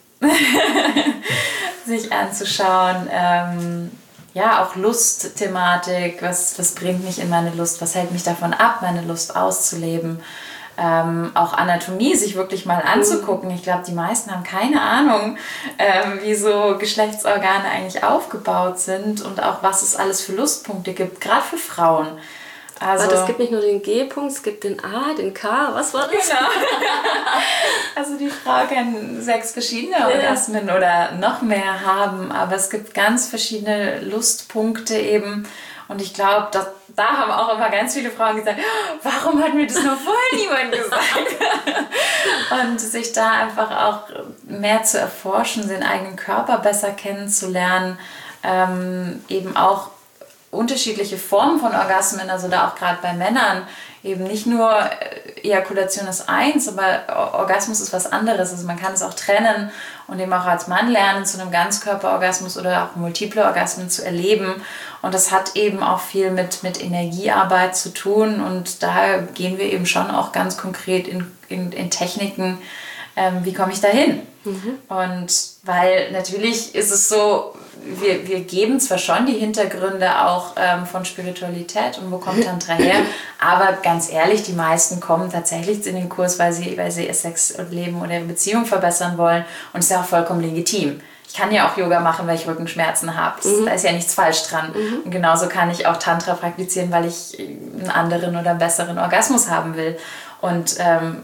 sich anzuschauen, auch Lustthematik, was bringt mich in meine Lust, was hält mich davon ab, meine Lust auszuleben, auch Anatomie sich wirklich mal anzugucken. Ich glaube, die meisten haben keine Ahnung, wie so Geschlechtsorgane eigentlich aufgebaut sind und auch was es alles für Lustpunkte gibt, gerade für Frauen. Also,
es gibt nicht nur den G-Punkt, es gibt den A, den K, was war das?
Genau. Also die Frau kann 6 verschiedene Orgasmen oder noch mehr haben, aber es gibt ganz verschiedene Lustpunkte eben. Und ich glaube, da haben auch immer ganz viele Frauen gesagt, warum hat mir das noch vorher niemand gesagt? Und sich da einfach auch mehr zu erforschen, den eigenen Körper besser kennenzulernen, eben auch unterschiedliche Formen von Orgasmen, also da auch gerade bei Männern, eben nicht nur Ejakulation ist eins, aber Orgasmus ist was anderes. Also man kann es auch trennen und eben auch als Mann lernen, zu einem Ganzkörperorgasmus oder auch multiple Orgasmen zu erleben. Und das hat eben auch viel mit Energiearbeit zu tun und da gehen wir eben schon auch ganz konkret in Techniken, wie komme ich da hin? Und weil natürlich ist es so, wir geben zwar schon die Hintergründe auch von Spiritualität und wo kommt Tantra her, aber ganz ehrlich, die meisten kommen tatsächlich in den Kurs, weil sie ihr Sexleben oder ihre Beziehung verbessern wollen und es ist ja auch vollkommen legitim. ich kann ja auch Yoga machen, weil ich Rückenschmerzen habe. Da ist ja nichts falsch dran. Und genauso kann ich auch Tantra praktizieren, weil ich einen anderen oder besseren Orgasmus haben will. Und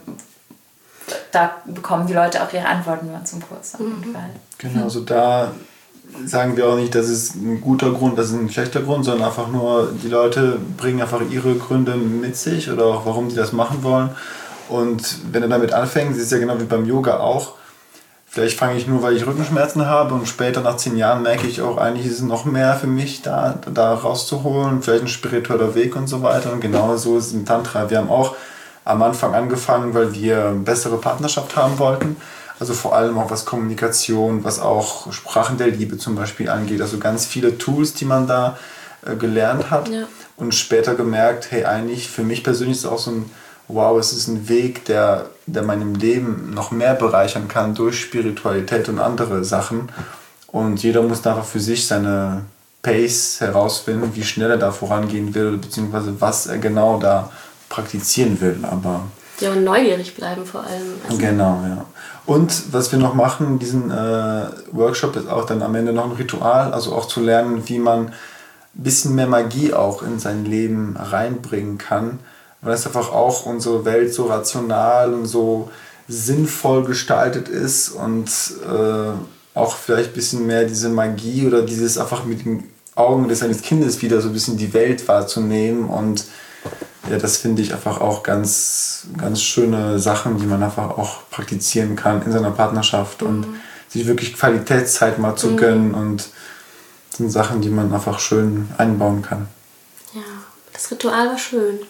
da bekommen die Leute auch ihre Antworten bei uns im Kurs auf jeden Fall.
Genau, also da sagen wir auch nicht, das ist ein guter Grund, das ist ein schlechter Grund, sondern einfach nur, die Leute bringen einfach ihre Gründe mit sich oder auch warum sie das machen wollen. Und wenn du damit anfängst, ist es ja genau wie beim Yoga auch, vielleicht fange ich nur, weil ich Rückenschmerzen habe und später nach 10 Jahren merke ich auch, eigentlich ist es noch mehr für mich da rauszuholen, vielleicht ein spiritueller Weg und so weiter. Und genau so ist es im Tantra. Wir haben auch am Anfang angefangen, weil wir eine bessere Partnerschaft haben wollten. Also vor allem auch was Kommunikation, was auch Sprachen der Liebe zum Beispiel angeht. Also ganz viele Tools, die man da gelernt hat. Ja. Und später gemerkt, hey, eigentlich für mich persönlich ist es auch so ein, wow, es ist ein Weg, der meinem Leben noch mehr bereichern kann durch Spiritualität und andere Sachen. Und jeder muss da einfach für sich seine Pace herausfinden, wie schnell er da vorangehen will, beziehungsweise was er genau da praktizieren will. Aber
ja, und neugierig bleiben vor allem.
Also genau, ja. Und was wir noch machen in diesem Workshop ist auch dann am Ende noch ein Ritual, also auch zu lernen, wie man ein bisschen mehr Magie auch in sein Leben reinbringen kann, weil es einfach auch unsere Welt so rational und so sinnvoll gestaltet ist und auch vielleicht ein bisschen mehr diese Magie oder dieses einfach mit den Augen eines Kindes wieder so ein bisschen die Welt wahrzunehmen. Und ja, das finde ich einfach auch ganz, ganz schöne Sachen, die man einfach auch praktizieren kann in seiner Partnerschaft und sich wirklich Qualitätszeit mal zu gönnen, und das sind Sachen, die man einfach schön einbauen kann.
Ja, das Ritual war schön.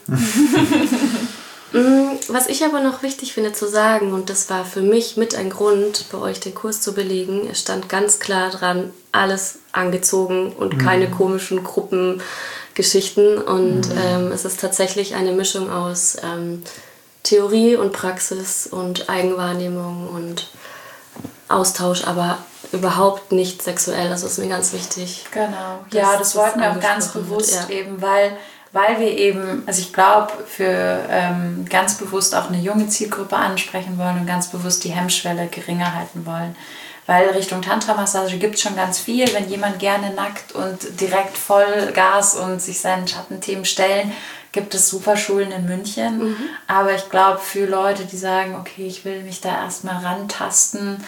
Was ich aber noch wichtig finde zu sagen, und das war für mich mit ein Grund, bei euch den Kurs zu belegen, es stand ganz klar dran, alles angezogen und keine komischen Gruppengeschichten. Und es ist tatsächlich eine Mischung aus Theorie und Praxis und Eigenwahrnehmung und Austausch, aber überhaupt nicht sexuell. Das ist mir ganz wichtig.
Genau. Ja, das wollten wir auch ganz bewusst eben, weil wir eben, also ich glaube, für ganz bewusst auch eine junge Zielgruppe ansprechen wollen und ganz bewusst die Hemmschwelle geringer halten wollen. Weil Richtung Tantra-Massage gibt es schon ganz viel. Wenn jemand gerne nackt und direkt Vollgas und sich seinen Schattenthemen stellen, gibt es super Schulen in München. Aber ich glaube, für Leute, die sagen, okay, ich will mich da erstmal rantasten,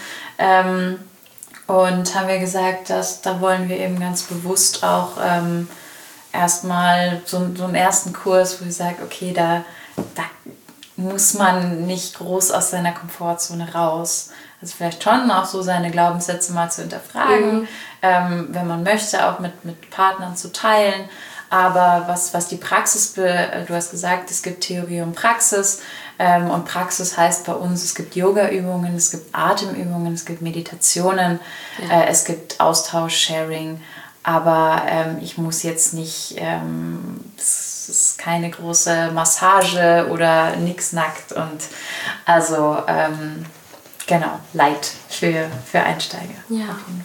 und haben wir gesagt, dass da wollen wir eben ganz bewusst auch erstmal so einen ersten Kurs, wo ich sage, okay, da muss man nicht groß aus seiner Komfortzone raus. Also vielleicht schon auch so seine Glaubenssätze mal zu hinterfragen, wenn man möchte, auch mit Partnern zu teilen. Aber was die Praxis, du hast gesagt, es gibt Theorie und Praxis. Und Praxis heißt bei uns, es gibt Yoga-Übungen, es gibt Atemübungen, es gibt Meditationen, es gibt Austausch, Sharing. Aber ich muss jetzt nicht, es ist keine große Massage oder nix nackt. Und also genau, light für Einsteiger.
Ja.
Auf jeden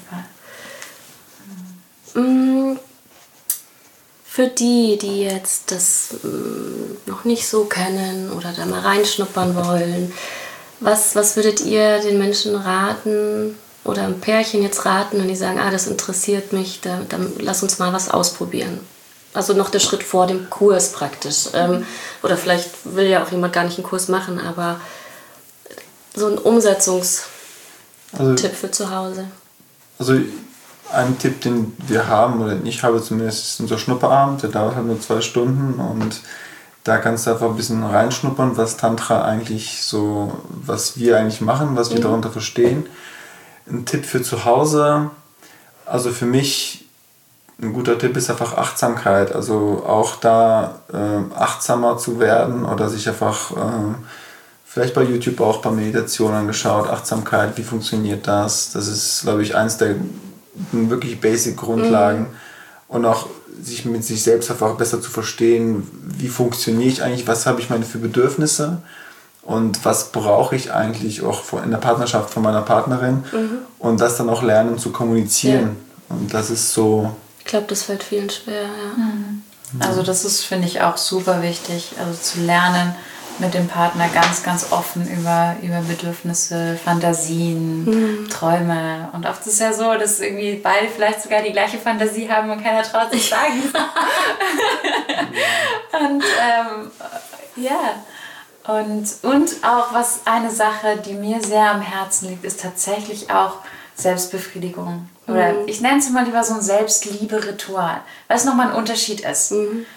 Fall.
Für die jetzt das noch nicht so kennen oder da mal reinschnuppern wollen, was würdet ihr den Menschen raten oder einem Pärchen jetzt raten, wenn die sagen, das interessiert mich, dann lass uns mal was ausprobieren? Also noch der Schritt vor dem Kurs praktisch. Oder vielleicht will ja auch jemand gar nicht einen Kurs machen, aber so ein Umsetzungstipp für zu Hause.
Also ein Tipp, den wir haben, oder ich habe zumindest, ist unser Schnupperabend, der dauert halt nur 2 Stunden, und da kannst du einfach ein bisschen reinschnuppern, was Tantra eigentlich so, was wir eigentlich machen, was wir darunter verstehen. Ein Tipp für zu Hause, also für mich ein guter Tipp ist einfach Achtsamkeit, also auch da achtsamer zu werden oder sich einfach vielleicht bei YouTube auch bei Meditationen angeschaut, Achtsamkeit, wie funktioniert das? Das ist, glaube ich, eins der wirklich basic Grundlagen, und auch sich mit sich selbst einfach besser zu verstehen, wie funktioniere ich eigentlich, was habe ich meine für Bedürfnisse und was brauche ich eigentlich auch in der Partnerschaft von meiner Partnerin, und das dann auch lernen zu kommunizieren. Ja. Und das ist so...
Ich glaube, das fällt vielen schwer, ja.
Also das ist, finde ich, auch super wichtig, also zu lernen, mit dem Partner ganz, ganz offen über Bedürfnisse, Fantasien, Träume. Und oft ist es ja so, dass irgendwie beide vielleicht sogar die gleiche Fantasie haben und keiner traut sich sagen. Und und auch was eine Sache, die mir sehr am Herzen liegt, ist tatsächlich auch Selbstbefriedigung. Oder ich nenne es mal lieber so ein Selbstliebe-Ritual, weil es nochmal ein Unterschied ist.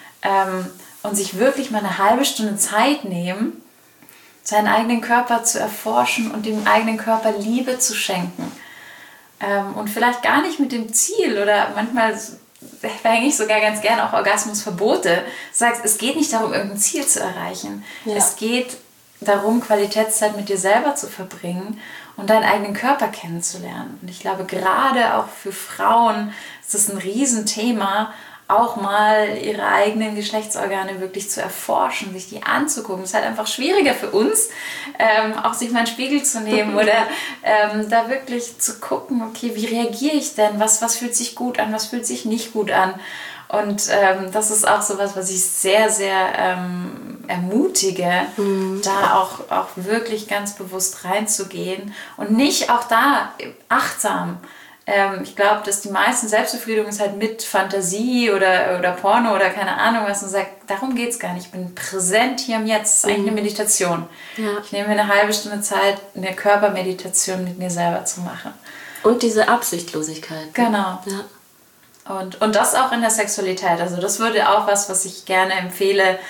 Und sich wirklich mal eine halbe Stunde Zeit nehmen, seinen eigenen Körper zu erforschen und dem eigenen Körper Liebe zu schenken. Und vielleicht gar nicht mit dem Ziel oder manchmal verhänge ich sogar ganz gerne auch Orgasmusverbote. Sagst, es geht nicht darum, irgendein Ziel zu erreichen. Ja. Es geht darum, Qualitätszeit mit dir selber zu verbringen und deinen eigenen Körper kennenzulernen. Und ich glaube, gerade auch für Frauen ist das ein Riesenthema, auch mal ihre eigenen Geschlechtsorgane wirklich zu erforschen, sich die anzugucken. Es ist halt einfach schwieriger für uns, auch sich mal einen Spiegel zu nehmen oder da wirklich zu gucken, okay, wie reagiere ich denn? Was fühlt sich gut an, was fühlt sich nicht gut an? Und das ist auch sowas, was ich sehr, sehr ermutige, da auch wirklich ganz bewusst reinzugehen und nicht auch da achtsam. Ich glaube, dass die meisten Selbstbefriedigung ist halt mit Fantasie oder Porno oder keine Ahnung was und sagt, darum geht es gar nicht. Ich bin präsent hier im Jetzt. Das ist eigentlich eine Meditation. Ja. Ich nehme mir eine halbe Stunde Zeit, eine Körpermeditation mit mir selber zu machen.
Und diese Absichtlosigkeit.
Genau. Ja. Und das auch in der Sexualität. Also das würde auch was ich gerne empfehle,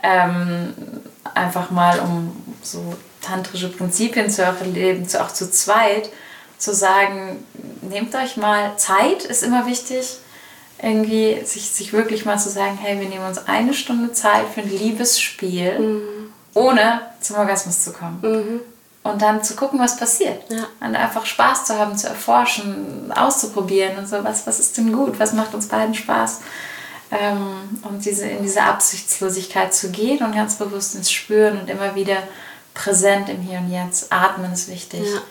einfach mal um so tantrische Prinzipien zu erleben, auch zu zweit, zu sagen, nehmt euch mal Zeit, ist immer wichtig, irgendwie sich wirklich mal zu sagen, hey, wir nehmen uns eine Stunde Zeit für ein Liebesspiel, ohne zum Orgasmus zu kommen. Und dann zu gucken, was passiert. Ja. Und einfach Spaß zu haben, zu erforschen, auszuprobieren und so, was ist denn gut, was macht uns beiden Spaß. Und in diese Absichtslosigkeit zu gehen und ganz bewusst ins Spüren und immer wieder präsent im Hier und Jetzt. Atmen ist wichtig. Ja.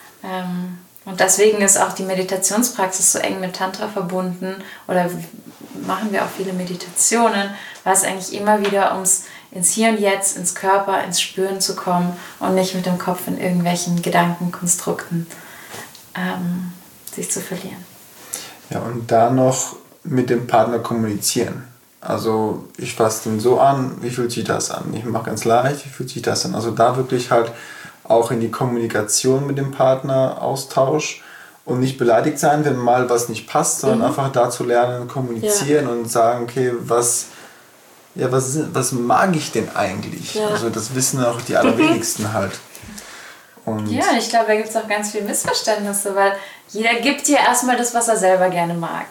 Und deswegen ist auch die Meditationspraxis so eng mit Tantra verbunden oder machen wir auch viele Meditationen, weil es eigentlich immer wieder ins Hier und Jetzt, ins Körper, ins Spüren zu kommen und nicht mit dem Kopf in irgendwelchen Gedankenkonstrukten sich zu verlieren.
Ja, und da noch mit dem Partner kommunizieren. Also ich fasse den so an, wie fühlt sich das an? Ich mache ganz leicht, wie fühlt sich das an? Also da wirklich halt auch in die Kommunikation mit dem Partner, Austausch und nicht beleidigt sein, wenn mal was nicht passt, sondern einfach da zu lernen, kommunizieren und sagen, okay, was mag ich denn eigentlich? Ja. Also das wissen auch die allerwenigsten halt. Und
ja, ich glaube, da gibt es auch ganz viele Missverständnisse, weil jeder gibt dir erstmal das, was er selber gerne mag.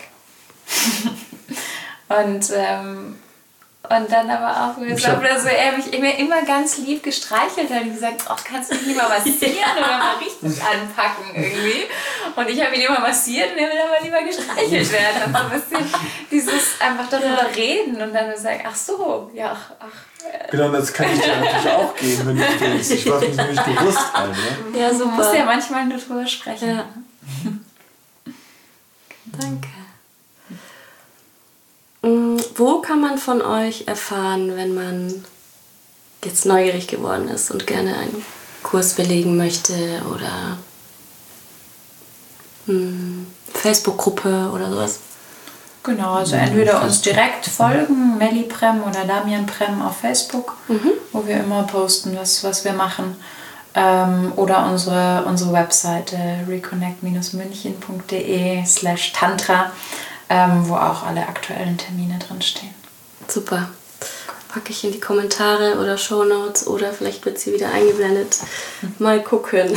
Und dann aber auch gesagt, oder so, er mich immer ganz lieb gestreichelt hat und gesagt, ach, kannst du mich lieber massieren oder mal richtig anpacken irgendwie. Und ich habe ihn immer massiert und er will aber lieber gestreichelt werden. Und so ein bisschen dieses einfach darüber reden und dann sagen, ach so, ja, ach.
Genau, das kann ich dir natürlich auch geben, wenn du willst. Ich war mir nicht bewusst. Ne?
Ja, so musst du ja manchmal nur drüber sprechen. Ja.
Danke. Wo kann man von euch erfahren, wenn man jetzt neugierig geworden ist und gerne einen Kurs belegen möchte oder Facebook-Gruppe oder sowas?
Genau, also entweder uns direkt folgen, Melli Prem oder Damian Prem auf Facebook, wo wir immer posten, was wir machen. Oder unsere Webseite reconnect-münchen.de/tantra, wo auch alle aktuellen Termine drinstehen.
Super. Packe ich in die Kommentare oder Shownotes oder vielleicht wird sie wieder eingeblendet. Mal gucken.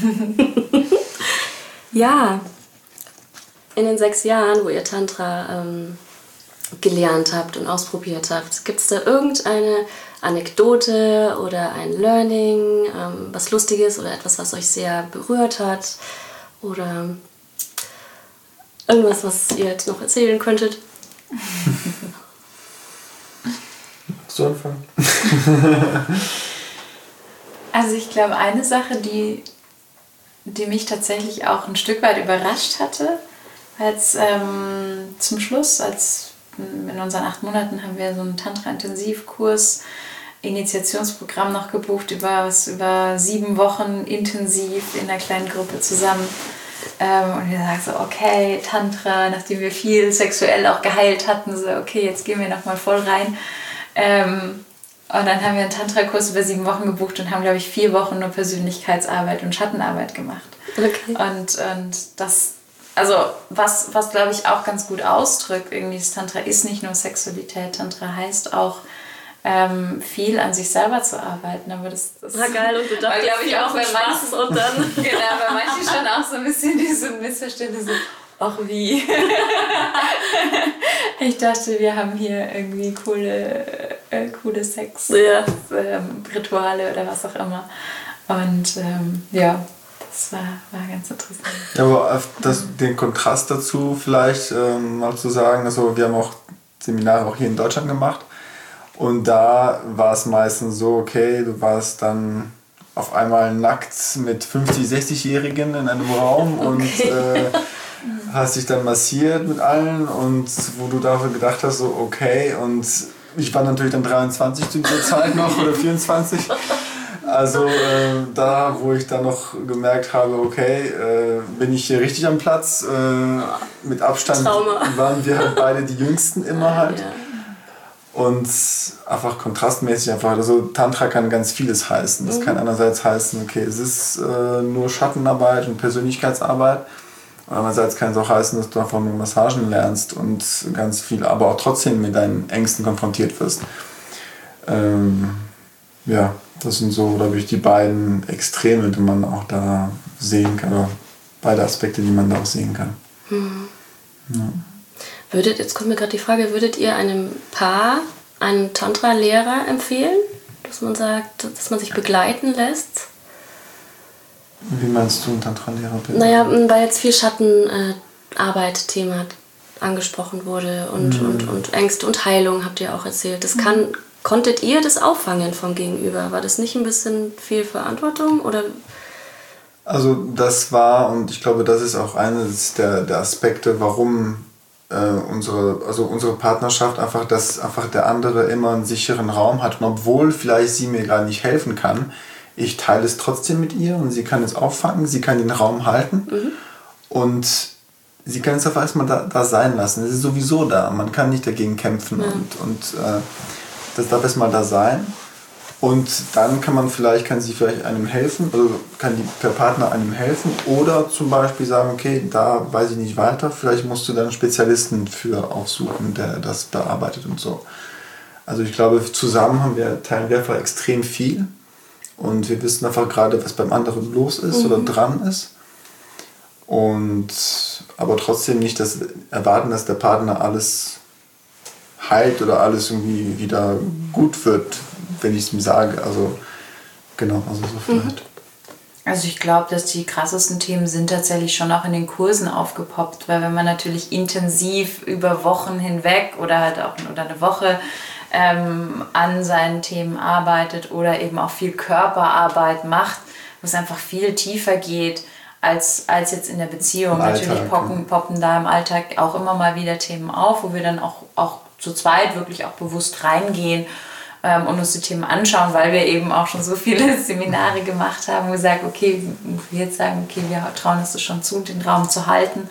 Ja, in den 6 Jahren, wo ihr Tantra gelernt habt und ausprobiert habt, gibt es da irgendeine Anekdote oder ein Learning, was Lustiges oder etwas, was euch sehr berührt hat oder irgendwas, was ihr jetzt noch erzählen könntet?
So anfangen.
Also ich glaube, eine Sache, die mich tatsächlich auch ein Stück weit überrascht hatte, als zum Schluss, in unseren 8 Monaten haben wir so einen Tantra-Intensivkurs Initiationsprogramm noch gebucht, über 7 Wochen intensiv in einer kleinen Gruppe zusammen. Und wir sagen so, okay, Tantra, nachdem wir viel sexuell auch geheilt hatten, so, okay, jetzt gehen wir nochmal voll rein. Und dann haben wir einen Tantra-Kurs über 7 Wochen gebucht und haben, glaube ich, 4 Wochen nur Persönlichkeitsarbeit und Schattenarbeit gemacht.
Okay.
Und das, also was glaube ich auch ganz gut ausdrückt, irgendwie das Tantra ist nicht nur Sexualität, Tantra heißt auch, viel an sich selber zu arbeiten, aber das
war geil und du dachtest,
glaube ich auch bei manchen
und dann
genau, bei manchen schon auch so ein bisschen diese Missverständnisse, ach wie. Ich dachte, wir haben hier irgendwie coole Sex-Rituale oder was auch immer. Und das war ganz interessant.
Ja, aber den Kontrast dazu vielleicht mal zu sagen, also wir haben auch Seminare auch hier in Deutschland gemacht. Und da war es meistens so, okay, du warst dann auf einmal nackt mit 50-, 60-Jährigen in einem Raum und hast dich dann massiert mit allen und wo du dafür gedacht hast, so okay, und ich war natürlich dann 23 zu dieser Zeit noch oder 24. Also da, wo ich dann noch gemerkt habe, okay, bin ich hier richtig am Platz, mit Abstand waren wir halt beide die Jüngsten immer halt. Ja. Und einfach kontrastmäßig also Tantra kann ganz vieles heißen. Das kann einerseits heißen, okay, es ist nur Schattenarbeit und Persönlichkeitsarbeit. Und andererseits kann es auch heißen, dass du einfach nur Massagen lernst und ganz viel, aber auch trotzdem mit deinen Ängsten konfrontiert wirst. Das sind so, glaube ich, die beiden Extreme, die man auch da sehen kann, oder beide Aspekte, die man da auch sehen kann. Ja.
Jetzt kommt mir gerade die Frage, würdet ihr einem Paar einen Tantra-Lehrer empfehlen? Dass man sagt, dass man sich begleiten lässt?
Wie meinst du einen Tantra-Lehrer?
Naja, weil jetzt viel Schattenarbeit-Thema angesprochen wurde und Ängste und Heilung habt ihr auch erzählt. Konntet ihr das auffangen vom Gegenüber? War das nicht ein bisschen viel Verantwortung? Oder?
Also das war, und ich glaube, das ist auch eines der Aspekte, warum unsere Partnerschaft dass einfach der andere immer einen sicheren Raum hat. Und obwohl vielleicht sie mir gerade nicht helfen kann, ich teile es trotzdem mit ihr und sie kann es auffangen, sie kann den Raum halten und sie kann es einfach erstmal da sein lassen. Es ist sowieso da, man kann nicht dagegen kämpfen und das darf erstmal da sein. Und dann kann sie vielleicht einem helfen, also kann der Partner einem helfen oder zum Beispiel sagen, okay, da weiß ich nicht weiter, vielleicht musst du dann einen Spezialisten für aufsuchen, der das bearbeitet und so. Also ich glaube, zusammen teilen wir einfach extrem viel und wir wissen einfach gerade, was beim anderen los ist oder dran ist. Aber trotzdem nicht erwarten, dass der Partner alles heilt oder alles irgendwie wieder gut wird, wenn ich es ihm sage. Also so vielleicht.
Also ich glaube, dass die krassesten Themen sind tatsächlich schon auch in den Kursen aufgepoppt, weil wenn man natürlich intensiv über Wochen hinweg oder halt auch eine Woche an seinen Themen arbeitet oder eben auch viel Körperarbeit macht, wo es einfach viel tiefer geht als jetzt in der Beziehung. Natürlich poppen da im Alltag auch immer mal wieder Themen auf, wo wir dann auch zu zweit wirklich auch bewusst reingehen und uns die Themen anschauen, weil wir eben auch schon so viele Seminare gemacht haben, wo wir sagen, okay, wir trauen uns das schon zu, den Raum zu halten.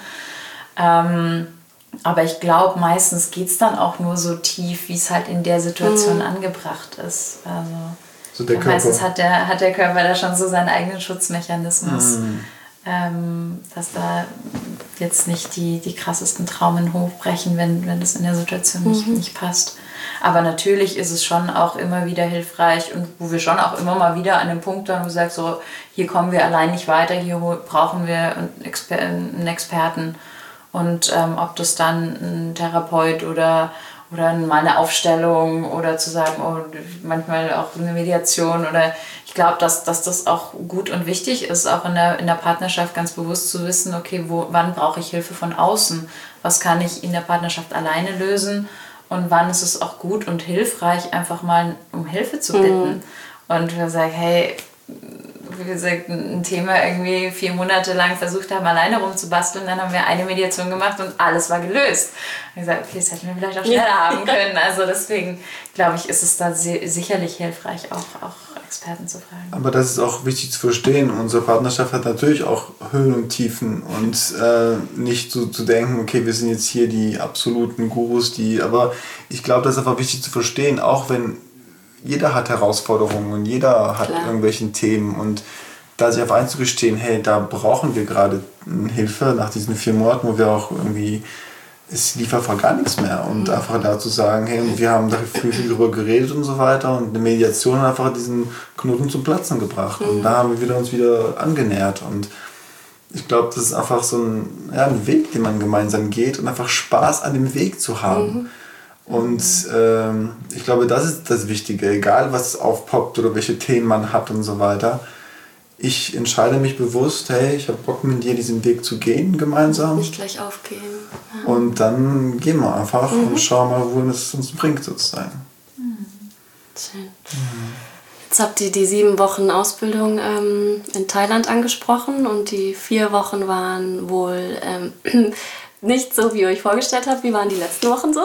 Aber ich glaube, meistens geht es dann auch nur so tief, wie es halt in der Situation angebracht ist. Also meistens hat der Körper da schon so seinen eigenen Schutzmechanismus, dass da jetzt nicht die krassesten Traumen hochbrechen, wenn das in der Situation nicht passt. Aber natürlich ist es schon auch immer wieder hilfreich und wo wir schon auch immer mal wieder an dem Punkt waren, wo wir sagen, so, hier kommen wir allein nicht weiter, hier brauchen wir einen Experten. Und ob das dann ein Therapeut oder mal eine Aufstellung oder zu sagen, manchmal auch eine Mediation oder ich glaube, dass das auch gut und wichtig ist, auch in der Partnerschaft ganz bewusst zu wissen, okay, wann brauche ich Hilfe von außen? Was kann ich in der Partnerschaft alleine lösen? Und wann ist es auch gut und hilfreich, einfach mal um Hilfe zu bitten? Und wir sagen, hey, wie gesagt, ein Thema irgendwie 4 Monate lang versucht haben, alleine rumzubasteln. Dann haben wir eine Mediation gemacht und alles war gelöst. Und ich gesagt, okay, das hätten wir vielleicht auch schneller haben können. Also deswegen, glaube ich, ist es da sicherlich hilfreich, auch Experten zu fragen.
Aber das ist auch wichtig zu verstehen. Unsere Partnerschaft hat natürlich auch Höhen und Tiefen und nicht so zu denken, okay, wir sind jetzt hier die absoluten Gurus, aber ich glaube, das ist einfach wichtig zu verstehen, auch wenn jeder hat Herausforderungen und jeder hat irgendwelche Themen und da sich einfach einzugestehen, hey, da brauchen wir gerade Hilfe nach diesen 4 Monaten, wo wir auch irgendwie, es lief einfach gar nichts mehr und einfach da zu sagen, hey, wir haben da viel darüber geredet und so weiter und eine Mediation hat einfach diesen Knoten zum Platzen gebracht und da haben wir uns wieder angenähert und ich glaube, das ist einfach so ein Weg, den man gemeinsam geht und einfach Spaß an dem Weg zu haben. Und ich glaube, das ist das Wichtige, egal was aufpoppt oder welche Themen man hat und so weiter. Ich entscheide mich bewusst, hey, ich habe Bock mit dir diesen Weg zu gehen gemeinsam.
Nicht gleich aufgeben. Ja.
Und dann gehen wir einfach und schauen mal, wohin es uns bringt sozusagen.
Schön. Jetzt habt ihr die 7 Wochen Ausbildung in Thailand angesprochen und die 4 Wochen waren wohl nicht so, wie ihr euch vorgestellt habt. Wie waren die letzten Wochen so?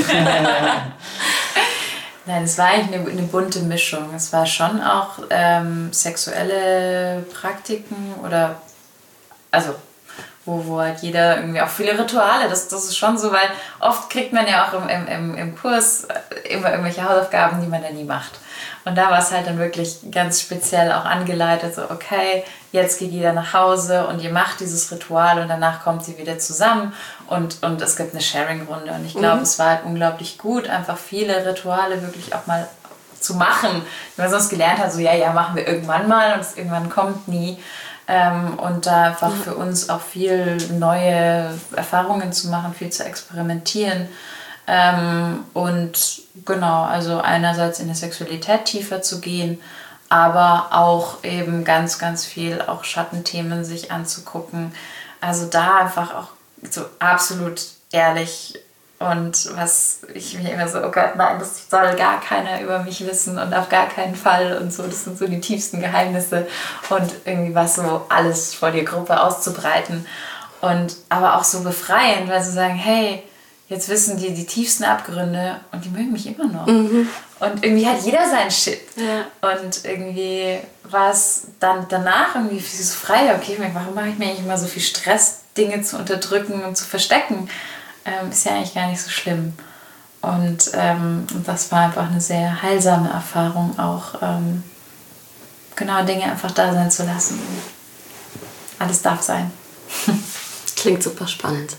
Nein, es war eigentlich eine bunte Mischung. Es war schon auch sexuelle Praktiken oder, also wo halt jeder irgendwie auch viele Rituale, das ist schon so, weil oft kriegt man ja auch im Kurs immer irgendwelche Hausaufgaben, die man dann nie macht. Und da war es halt dann wirklich ganz speziell auch angeleitet, so okay, jetzt geht jeder nach Hause und ihr macht dieses Ritual und danach kommt sie wieder zusammen und es gibt eine Sharing-Runde. Und ich glaube, es war halt unglaublich gut, einfach viele Rituale wirklich auch mal zu machen. Wenn man sonst gelernt hat, so ja, machen wir irgendwann mal und es irgendwann kommt nie. Und da einfach für uns auch viel neue Erfahrungen zu machen, viel zu experimentieren. Und genau, also einerseits in der Sexualität tiefer zu gehen, aber auch eben ganz, ganz viel auch Schattenthemen sich anzugucken. Also da einfach auch so absolut ehrlich und was ich mir immer so, oh Gott, nein, das soll gar keiner über mich wissen und auf gar keinen Fall und so, das sind so die tiefsten Geheimnisse und irgendwie was so alles vor die Gruppe auszubreiten und aber auch so befreiend, weil sie sagen, hey, jetzt wissen die tiefsten Abgründe und die mögen mich immer noch. Und irgendwie hat jeder seinen Shit. Ja. Und irgendwie war es dann danach irgendwie so frei, okay, warum mache ich mir eigentlich immer so viel Stress, Dinge zu unterdrücken und zu verstecken? Ist ja eigentlich gar nicht so schlimm. Und das war einfach eine sehr heilsame Erfahrung, auch genau Dinge einfach da sein zu lassen. Alles darf sein.
Klingt super spannend.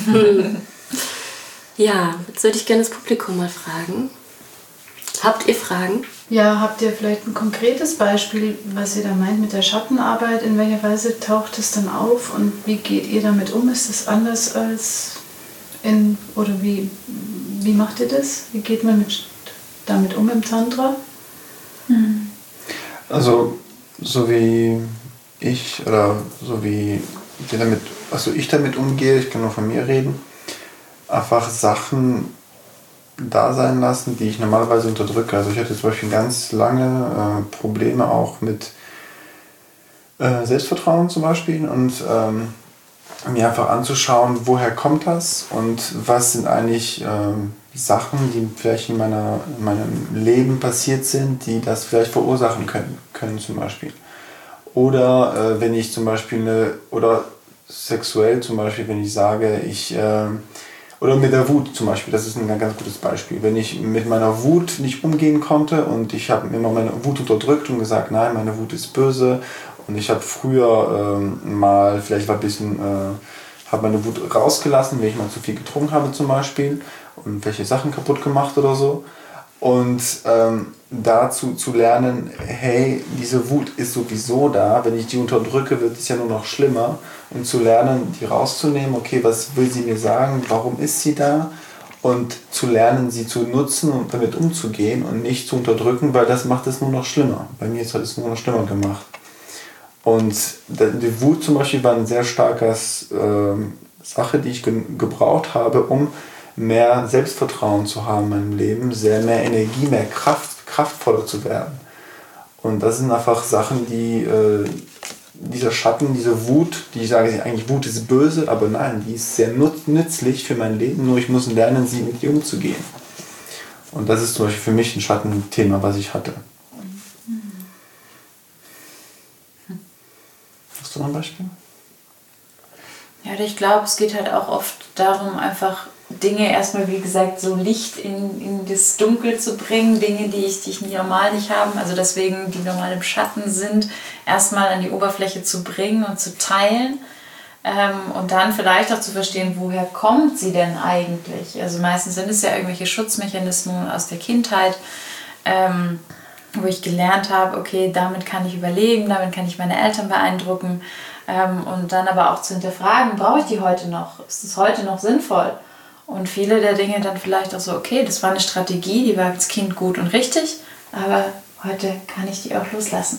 Ja, jetzt würde ich gerne das Publikum mal fragen. Habt ihr Fragen?
Ja, habt ihr vielleicht ein konkretes Beispiel, was ihr da meint mit der Schattenarbeit? In welcher Weise taucht es dann auf und wie geht ihr damit um? Ist das anders als oder wie macht ihr das? Wie geht man damit um im Tantra?
Also, so wie ich damit umgehe, ich kann nur von mir reden, einfach Sachen da sein lassen, die ich normalerweise unterdrücke. Also ich hatte zum Beispiel ganz lange Probleme auch mit Selbstvertrauen zum Beispiel und mir einfach anzuschauen, woher kommt das und was sind eigentlich Sachen, die vielleicht in meinem Leben passiert sind, die das vielleicht verursachen können zum Beispiel. Oder wenn ich zum Beispiel oder sexuell zum Beispiel, wenn ich sage, oder mit der Wut zum Beispiel, das ist ein ganz gutes Beispiel. Wenn ich mit meiner Wut nicht umgehen konnte und ich habe immer meine Wut unterdrückt und gesagt, nein, meine Wut ist böse und ich habe früher mal, vielleicht war ein bisschen, habe meine Wut rausgelassen, wenn ich mal zu viel getrunken habe zum Beispiel und welche Sachen kaputt gemacht oder so. Und dazu zu lernen, hey, diese Wut ist sowieso da, wenn ich die unterdrücke, wird es ja nur noch schlimmer. Und zu lernen, die rauszunehmen, okay, was will sie mir sagen, warum ist sie da? Und zu lernen, sie zu nutzen und damit umzugehen und nicht zu unterdrücken, weil das macht es nur noch schlimmer. Bei mir hat es nur noch schlimmer gemacht. Und die Wut zum Beispiel war eine sehr starke Sache, die ich gebraucht habe, um mehr Selbstvertrauen zu haben in meinem Leben, mehr Energie, mehr kraftvoller zu werden. Und das sind einfach Sachen, die dieser Schatten, diese Wut, die ich sage, eigentlich Wut ist böse, aber nein, die ist sehr nützlich für mein Leben, nur ich muss lernen, sie mit ihr umzugehen. Und das ist zum Beispiel für mich ein Schattenthema, was ich hatte. Hast du noch ein Beispiel?
Ja, ich glaube, es geht halt auch oft darum, einfach Dinge erstmal, wie gesagt, so Licht in das Dunkel zu bringen, Dinge, die ich normal nicht habe, also deswegen, die normal im Schatten sind, erstmal an die Oberfläche zu bringen und zu teilen und dann vielleicht auch zu verstehen, woher kommt sie denn eigentlich? Also meistens sind es ja irgendwelche Schutzmechanismen aus der Kindheit, wo ich gelernt habe, okay, damit kann ich überleben, damit kann ich meine Eltern beeindrucken und dann aber auch zu hinterfragen, brauche ich die heute noch? Ist es heute noch sinnvoll? Und viele der Dinge dann vielleicht auch so, okay, das war eine Strategie, die war als Kind gut und richtig, aber heute kann ich die auch loslassen.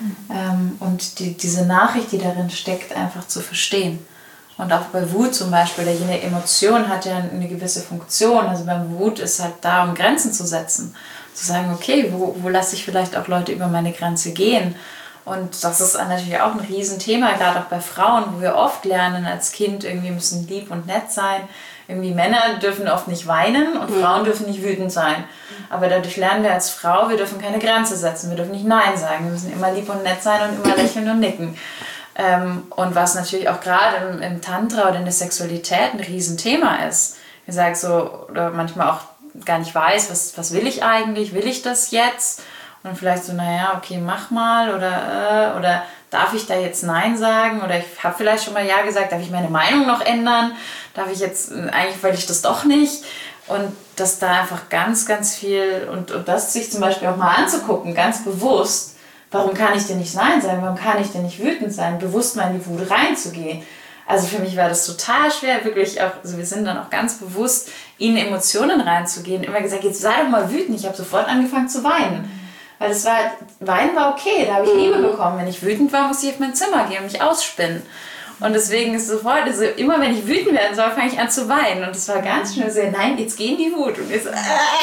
Und diese Nachricht, die darin steckt, einfach zu verstehen. Und auch bei Wut zum Beispiel, jede Emotion hat ja eine gewisse Funktion. Also beim Wut ist halt da, um Grenzen zu setzen. Zu sagen, okay, wo lasse ich vielleicht auch Leute über meine Grenze gehen? Und das ist natürlich auch ein Riesenthema, gerade auch bei Frauen, wo wir oft lernen als Kind, irgendwie müssen lieb und nett sein. Irgendwie Männer dürfen oft nicht weinen und Frauen dürfen nicht wütend sein. Aber dadurch lernen wir als Frau, wir dürfen keine Grenze setzen, wir dürfen nicht Nein sagen, wir müssen immer lieb und nett sein und immer lächeln und nicken. Und was natürlich auch gerade im Tantra oder in der Sexualität ein Riesenthema ist. Ich sage so, oder manchmal auch gar nicht weiß, was will ich eigentlich, will ich das jetzt? Und vielleicht so, naja, okay, mach mal oder darf ich da jetzt Nein sagen? Oder ich habe vielleicht schon mal Ja gesagt, darf ich meine Meinung noch ändern? Darf ich jetzt, eigentlich will ich das doch nicht. Und dass da einfach ganz, ganz viel, und das sich zum Beispiel auch mal anzugucken, ganz bewusst, warum kann ich denn nicht Nein sagen? Warum kann ich denn nicht wütend sein? Bewusst mal in die Wut reinzugehen. Also für mich war das total schwer, wirklich auch, also wir sind dann auch ganz bewusst in Emotionen reinzugehen. Immer gesagt, jetzt sei doch mal wütend. Ich habe sofort angefangen zu weinen. Weil Weinen war okay, da habe ich Liebe bekommen. Wenn ich wütend war, musste ich auf mein Zimmer gehen und mich ausspinnen. Und deswegen ist sofort, also immer wenn ich wütend werden soll, fange ich an zu weinen. Und es war ganz schnell so, nein, jetzt geh in die Wut. Und ich so,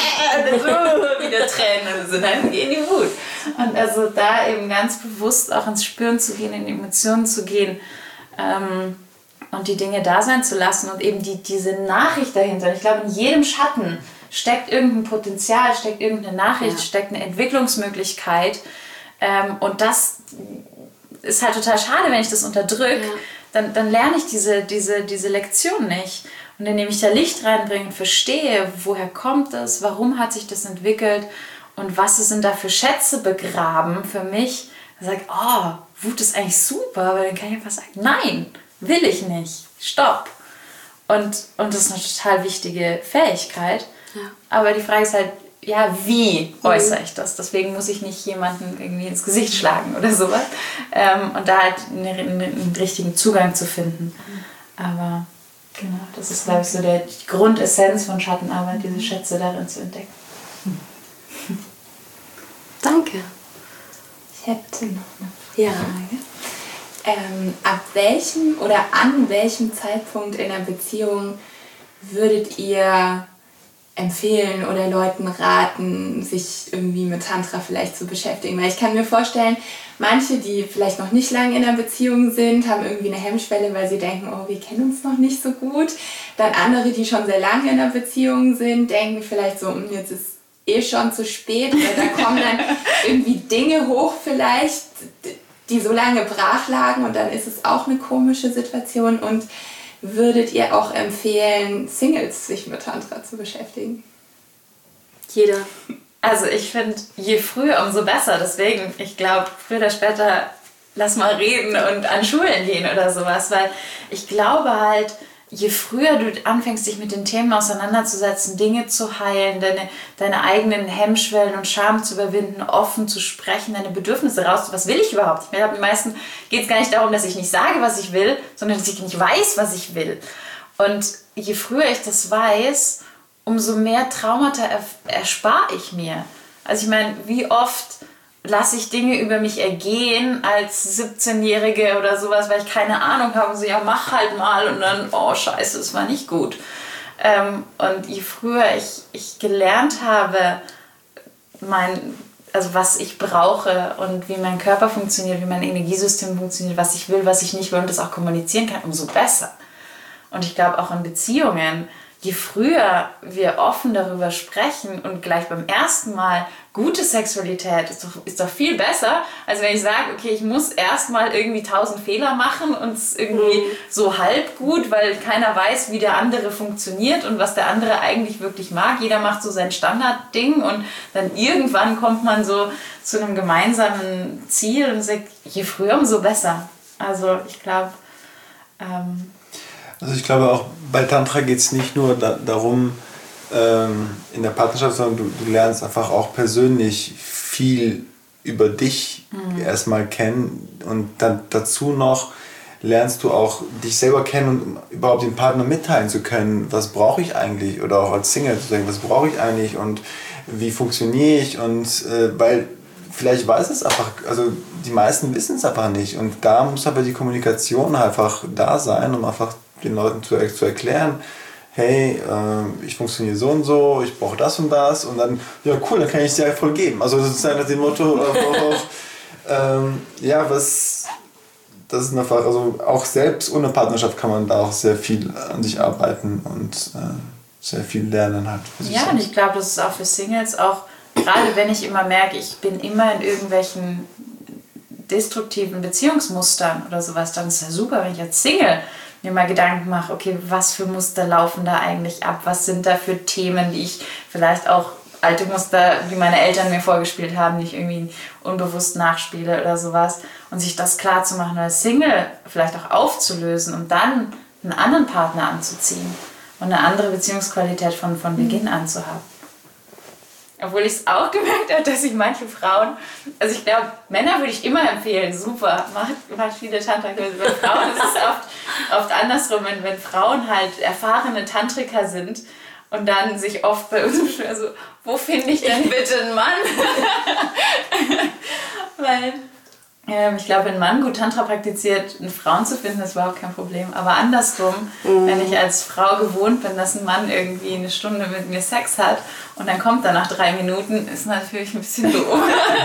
wieder Tränen. Und so, nein, geh in die Wut. Und also da eben ganz bewusst auch ins Spüren zu gehen, in die Emotionen zu gehen und die Dinge da sein zu lassen und eben diese Nachricht dahinter. Ich glaube, in jedem Schatten steckt irgendein Potenzial, steckt irgendeine Nachricht, steckt eine Entwicklungsmöglichkeit. Und das ist halt total schade, wenn ich das unterdrücke. Dann lerne ich diese Lektion nicht. Und indem ich da Licht reinbringe und verstehe, woher kommt das, warum hat sich das entwickelt und was sind da für Schätze begraben für mich, dann sage ich, oh, Wut ist eigentlich super, weil dann kann ich einfach sagen, nein, will ich nicht, stopp. Und das ist eine total wichtige Fähigkeit. Ja. Aber die Frage ist halt, ja, wie äußere ich das? Deswegen muss ich nicht jemanden irgendwie ins Gesicht schlagen oder sowas. Und da halt einen richtigen Zugang zu finden. Aber genau, das ist, glaube ich, so die Grundessenz von Schattenarbeit, diese Schätze darin zu entdecken.
Danke.
Ich hätte noch eine Frage. Ab welchem oder an welchem Zeitpunkt in der Beziehung würdet ihr empfehlen oder Leuten raten, sich irgendwie mit Tantra vielleicht zu beschäftigen? Weil ich kann mir vorstellen, manche, die vielleicht noch nicht lange in einer Beziehung sind, haben irgendwie eine Hemmschwelle, weil sie denken, oh, wir kennen uns noch nicht so gut. Dann andere, die schon sehr lange in einer Beziehung sind, denken vielleicht so, jetzt ist schon zu spät, weil da kommen dann irgendwie Dinge hoch vielleicht, die so lange brach lagen und dann ist es auch eine komische Situation. Und würdet ihr auch empfehlen, Singles sich mit Tantra zu beschäftigen?
Jeder. Also ich finde, je früher, umso besser. Deswegen, ich glaube, früher oder später, lass mal reden und an Schulen gehen oder sowas. Weil ich glaube halt, je früher du anfängst, dich mit den Themen auseinanderzusetzen, Dinge zu heilen, deine eigenen Hemmschwellen und Scham zu überwinden, offen zu sprechen, deine Bedürfnisse raus, was will ich überhaupt? Ich glaube, den meisten geht es gar nicht darum, dass ich nicht sage, was ich will, sondern dass ich nicht weiß, was ich will. Und je früher ich das weiß, umso mehr Traumata erspare ich mir. Also ich meine, wie oft lasse ich Dinge über mich ergehen als 17-Jährige oder sowas, weil ich keine Ahnung habe und so, ja, mach halt mal und dann, oh scheiße, das war nicht gut. Und je früher ich gelernt habe, mein also was ich brauche und wie mein Körper funktioniert, wie mein Energiesystem funktioniert, was ich will, was ich nicht will und das auch kommunizieren kann, umso besser. Und ich glaube auch in Beziehungen, je früher wir offen darüber sprechen und gleich beim ersten Mal gute Sexualität ist doch viel besser, als wenn ich sage, okay, ich muss erstmal irgendwie 1000 Fehler machen und es irgendwie so halb gut, weil keiner weiß, wie der andere funktioniert und was der andere eigentlich wirklich mag. Jeder macht so sein Standardding und dann irgendwann kommt man so zu einem gemeinsamen Ziel und sagt, je früher, umso besser. Also ich glaube...
Also ich glaube auch bei Tantra geht es nicht nur darum, in der Partnerschaft, sondern du lernst einfach auch persönlich viel über dich erstmal kennen und dann dazu noch lernst du auch dich selber kennen und überhaupt dem Partner mitteilen zu können, was brauche ich eigentlich, oder auch als Single zu sagen, was brauche ich eigentlich und wie funktioniere ich, und weil vielleicht weiß es einfach, also die meisten wissen es einfach nicht, und da muss aber die Kommunikation einfach da sein, um einfach den Leuten zu erklären, hey, ich funktioniere so und so, ich brauche das und das, und dann, ja cool, dann kann ich es dir voll geben. Also sozusagen nach dem Motto, ja, das ist einfach, also auch selbst ohne Partnerschaft kann man da auch sehr viel an sich arbeiten und sehr viel lernen halt.
Ja, und ich glaube, das ist auch für Singles auch, gerade wenn ich immer merke, ich bin immer in irgendwelchen destruktiven Beziehungsmustern oder sowas, dann ist ja super, wenn ich als Single mir mal Gedanken mache, okay, was für Muster laufen da eigentlich ab? Was sind da für Themen, die ich vielleicht auch, alte Muster, die meine Eltern mir vorgespielt haben, die ich irgendwie unbewusst nachspiele oder sowas. Und sich das klar zu machen, als Single vielleicht auch aufzulösen und dann einen anderen Partner anzuziehen und eine andere Beziehungsqualität von Beginn an zu haben. Obwohl ich es auch gemerkt habe, dass ich manche Frauen, also ich glaube, Männer würde ich immer empfehlen, super, macht viele Tantra-Kurse. Bei Frauen ist es oft andersrum, wenn Frauen halt erfahrene Tantriker sind und dann sich oft bei uns beschweren, so, wo finde ich denn bitte einen Mann? Weil ich glaube, wenn ein Mann gut Tantra praktiziert, eine Frau zu finden, ist überhaupt kein Problem. Aber andersrum, wenn ich als Frau gewohnt bin, dass ein Mann irgendwie eine Stunde mit mir Sex hat und dann kommt er nach 3 Minuten, ist natürlich ein bisschen doof.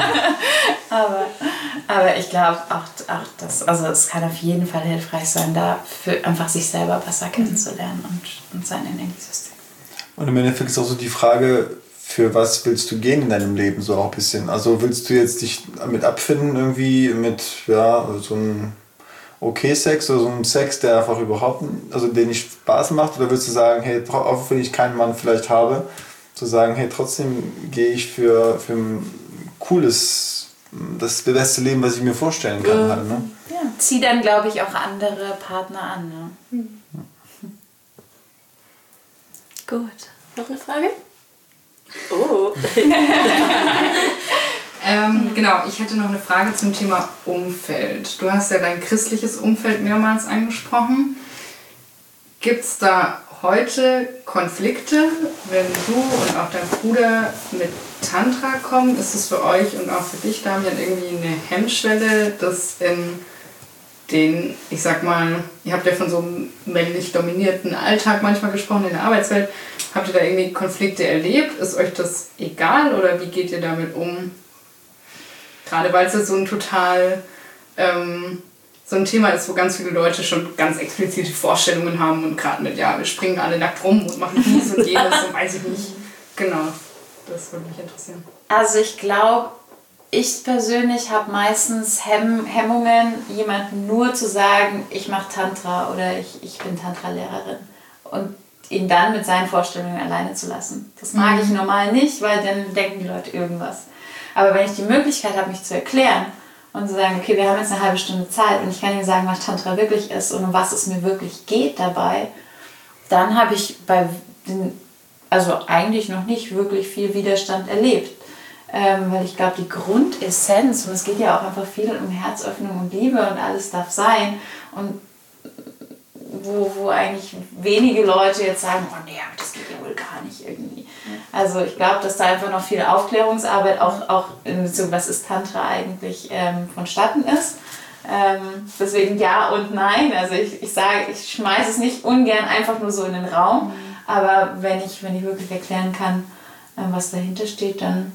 aber ich glaube auch dass, also es kann auf jeden Fall hilfreich sein, da für einfach sich selber besser kennenzulernen und sein Energiesystem.
Und im Endeffekt ist auch so die Frage, für was willst du gehen in deinem Leben, so auch ein bisschen? Also willst du jetzt dich damit abfinden, irgendwie mit ja, so einem Okay-Sex oder so einem Sex, der einfach überhaupt, also den nicht Spaß macht? Oder willst du sagen, hey, auch wenn ich keinen Mann vielleicht habe, zu sagen, hey, trotzdem gehe ich für ein cooles, das beste Leben, was ich mir vorstellen kann. Halt, ne?
Ja, zieh dann, glaube ich, auch andere Partner an. Ne?
Gut. Noch eine Frage? Oh.
Genau, ich hätte noch eine Frage zum Thema Umfeld. Du hast ja dein christliches Umfeld mehrmals angesprochen. Gibt es da heute Konflikte, wenn du und auch dein Bruder mit Tantra kommen? Ist es für euch und auch für dich, Damian, irgendwie eine Hemmschwelle, dass in den, ich sag mal, ihr habt ja von so einem männlich dominierten Alltag manchmal gesprochen in der Arbeitswelt. Habt ihr da irgendwie Konflikte erlebt? Ist euch das egal oder wie geht ihr damit um? Gerade weil es ja so ein total so ein Thema ist, wo ganz viele Leute schon ganz explizite Vorstellungen haben und gerade mit, ja, wir springen alle nackt rum und machen dies und jenes und weiß ich nicht. Genau, das würde mich interessieren.
Also ich glaube, ich persönlich habe meistens Hemmungen, jemandem nur zu sagen, ich mache Tantra oder ich bin Tantra-Lehrerin und ihn dann mit seinen Vorstellungen alleine zu lassen. Das mag ich normal nicht, weil dann denken die Leute irgendwas. Aber wenn ich die Möglichkeit habe, mich zu erklären und zu sagen, okay, wir haben jetzt eine halbe Stunde Zeit und ich kann Ihnen sagen, was Tantra wirklich ist und um was es mir wirklich geht dabei, dann habe ich also eigentlich noch nicht wirklich viel Widerstand erlebt. Weil ich glaube, die Grundessenz, und es geht ja auch einfach viel um Herzöffnung und Liebe und alles darf sein, und wo eigentlich wenige Leute jetzt sagen, oh nee, aber das geht ja wohl gar nicht irgendwie. Also ich glaube, dass da einfach noch viel Aufklärungsarbeit auch in Bezug, was ist Tantra eigentlich, vonstatten ist. Deswegen ja und nein. Also ich sage, ich schmeiße es nicht ungern einfach nur so in den Raum, aber wenn ich wirklich erklären kann, was dahinter steht, dann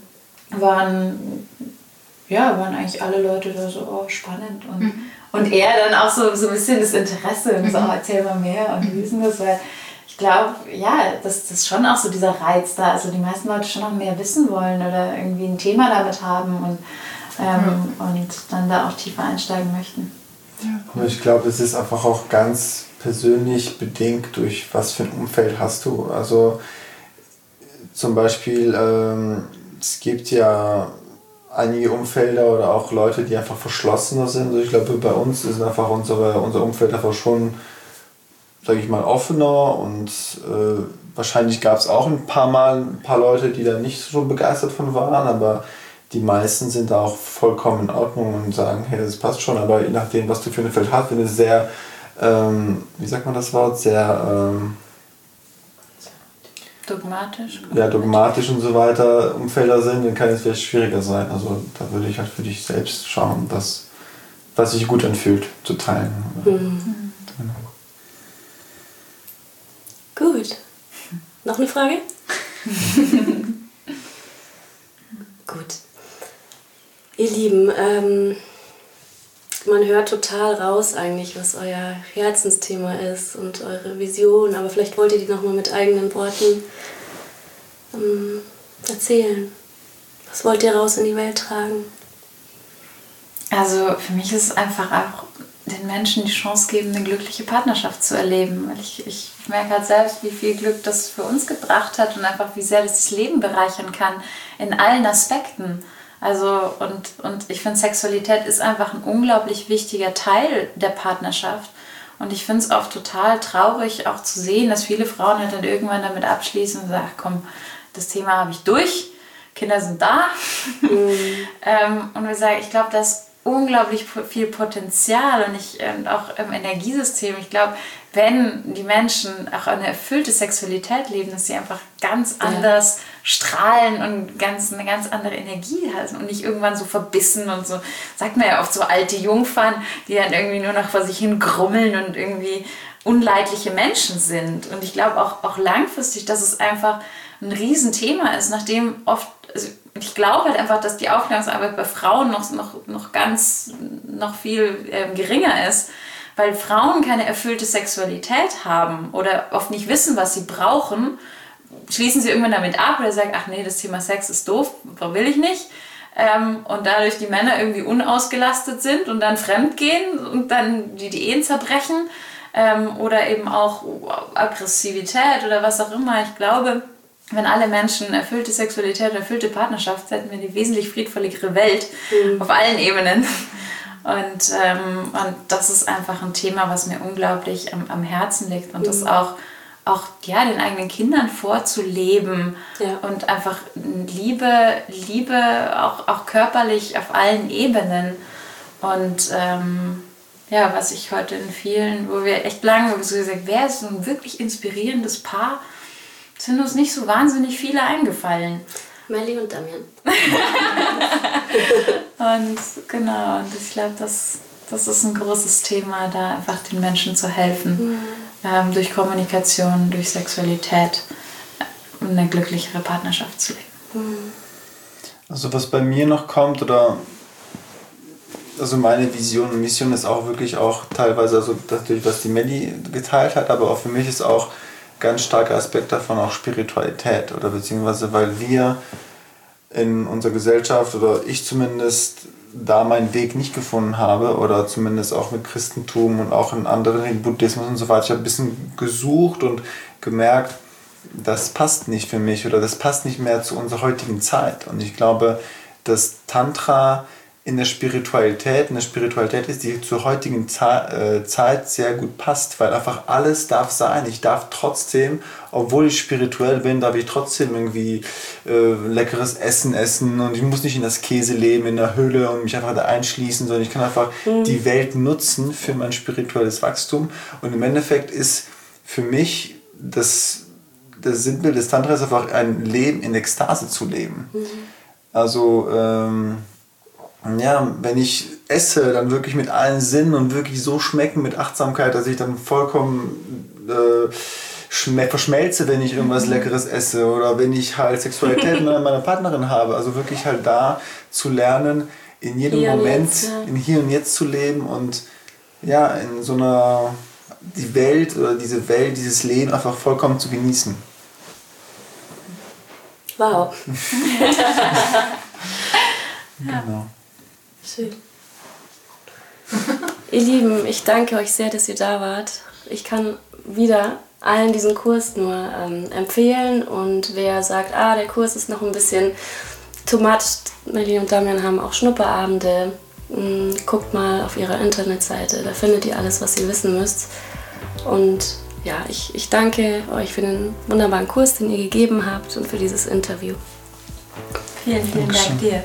waren eigentlich alle Leute da so, oh, spannend. Und er dann auch so ein bisschen das Interesse und so, erzähl mal mehr und wie ist denn das? Weil ich glaube, ja, das ist schon auch so dieser Reiz da. Also die meisten Leute schon auch mehr wissen wollen oder irgendwie ein Thema damit haben und dann da auch tiefer einsteigen möchten.
Aber ich glaube, es ist einfach auch ganz persönlich bedingt, durch was für ein Umfeld hast du. Also zum Beispiel, es gibt ja einige Umfelder oder auch Leute, die einfach verschlossener sind. Also ich glaube, bei uns ist einfach unser Umfeld einfach schon, sage ich mal, offener und wahrscheinlich gab es auch ein paar Leute, die da nicht so begeistert von waren, aber die meisten sind da auch vollkommen in Ordnung und sagen, hey, das passt schon, aber je nachdem, was du für ein Feld hast, wenn es sehr, wie sagt man das Wort, sehr dogmatisch und so weiter Umfelder sind, dann kann es vielleicht schwieriger sein. Also da würde ich halt für dich selbst schauen, was sich gut anfühlt, zu teilen.
Mhm. Gut. Noch eine Frage? Gut. Ihr Lieben, man hört total raus eigentlich, was euer Herzensthema ist und eure Vision, aber vielleicht wollt ihr die nochmal mit eigenen Worten erzählen. Was wollt ihr raus in die Welt tragen?
Also für mich ist es einfach auch den Menschen die Chance geben, eine glückliche Partnerschaft zu erleben. Weil ich merke halt selbst, wie viel Glück das für uns gebracht hat und einfach wie sehr das Leben bereichern kann in allen Aspekten. Also und ich finde, Sexualität ist einfach ein unglaublich wichtiger Teil der Partnerschaft. Und ich finde es oft total traurig, auch zu sehen, dass viele Frauen halt dann irgendwann damit abschließen und sagen, komm, das Thema habe ich durch, Kinder sind da. Und wir sagen, ich glaube, das unglaublich viel Potenzial und auch im Energiesystem. Ich glaube, wenn die Menschen auch eine erfüllte Sexualität leben, dass sie einfach ganz anders strahlen und eine ganz andere Energie haben und nicht irgendwann so verbissen und so, sagt man ja oft, so alte Jungfern, die dann irgendwie nur noch vor sich hin grummeln und irgendwie unleidliche Menschen sind. Und ich glaube auch langfristig, dass es einfach ein Riesenthema ist, nachdem oft, also ich glaube halt einfach, dass die Aufklärungsarbeit bei Frauen noch viel geringer ist, weil Frauen keine erfüllte Sexualität haben oder oft nicht wissen, was sie brauchen, schließen sie irgendwann damit ab oder sagen, ach nee, das Thema Sex ist doof, will ich nicht. Und dadurch die Männer irgendwie unausgelastet sind und dann fremdgehen und dann die Ehen zerbrechen oder eben auch Aggressivität oder was auch immer. Ich glaube, wenn alle Menschen erfüllte Sexualität, erfüllte Partnerschaft, hätten wir eine wesentlich friedvolligere Welt auf allen Ebenen. Und das ist einfach ein Thema, was mir unglaublich am Herzen liegt. Und das auch den eigenen Kindern vorzuleben und einfach Liebe auch körperlich auf allen Ebenen. Und was ich heute in vielen, wo wir echt lange so gesagt, wer ist so ein wirklich inspirierendes Paar, sind uns nicht so wahnsinnig viele eingefallen.
Melli und Damian.
Und genau, und ich glaube, das ist ein großes Thema, da einfach den Menschen zu helfen, durch Kommunikation, durch Sexualität eine glücklichere Partnerschaft zu leben.
Also was bei mir noch kommt, also meine Vision und Mission ist auch wirklich auch teilweise, also natürlich, was die Melli geteilt hat, aber auch für mich ist auch ganz starker Aspekt davon auch Spiritualität, oder beziehungsweise weil wir in unserer Gesellschaft oder ich zumindest da meinen Weg nicht gefunden habe oder zumindest auch mit Christentum und auch in anderen, in Buddhismus und so weiter, ich habe ein bisschen gesucht und gemerkt, das passt nicht für mich oder das passt nicht mehr zu unserer heutigen Zeit. Und ich glaube, dass Tantra in der Spiritualität ist, die zur heutigen Zeit sehr gut passt, weil einfach alles darf sein. Ich darf trotzdem, obwohl ich spirituell bin, darf ich trotzdem irgendwie leckeres Essen essen und ich muss nicht in das Käseleben in der Höhle und mich einfach da einschließen, sondern ich kann einfach die Welt nutzen für mein spirituelles Wachstum. Und im Endeffekt ist für mich das Sinnbild des Tantra ist einfach ein Leben in Ekstase zu leben. Also wenn ich esse, dann wirklich mit allen Sinnen und wirklich so schmecken mit Achtsamkeit, dass ich dann vollkommen verschmelze, wenn ich irgendwas Leckeres esse oder wenn ich halt Sexualität mit meiner Partnerin habe. Also wirklich halt da zu lernen, in jedem Moment, in Hier und Jetzt zu leben und ja, in so einer, die Welt oder diese Welt, dieses Leben einfach vollkommen zu genießen.
Wow.
Genau.
Schön. Ihr Lieben, ich danke euch sehr, dass ihr da wart. Ich kann wieder allen diesen Kurs nur empfehlen und wer sagt, der Kurs ist noch ein bisschen too much, Melli und Damian haben auch Schnupperabende, guckt mal auf ihrer Internetseite, da findet ihr alles, was ihr wissen müsst. Und ja, ich danke euch für den wunderbaren Kurs, den ihr gegeben habt und für dieses Interview.
Vielen Dank dir.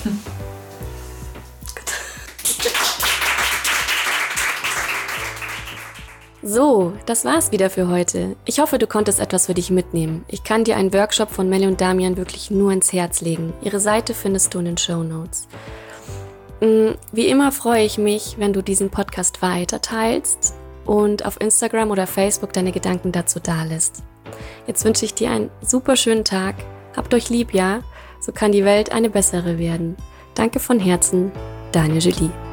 So, das war's wieder für heute. Ich hoffe, du konntest etwas für dich mitnehmen. Ich kann dir einen Workshop von Melli und Damian wirklich nur ins Herz legen. Ihre Seite findest du in den Shownotes. Wie immer freue ich mich, wenn du diesen Podcast weiter teilst und auf Instagram oder Facebook deine Gedanken dazu dalässt. Jetzt wünsche ich dir einen super schönen Tag. Habt euch lieb, ja? So kann die Welt eine bessere werden. Danke von Herzen, deine Julie.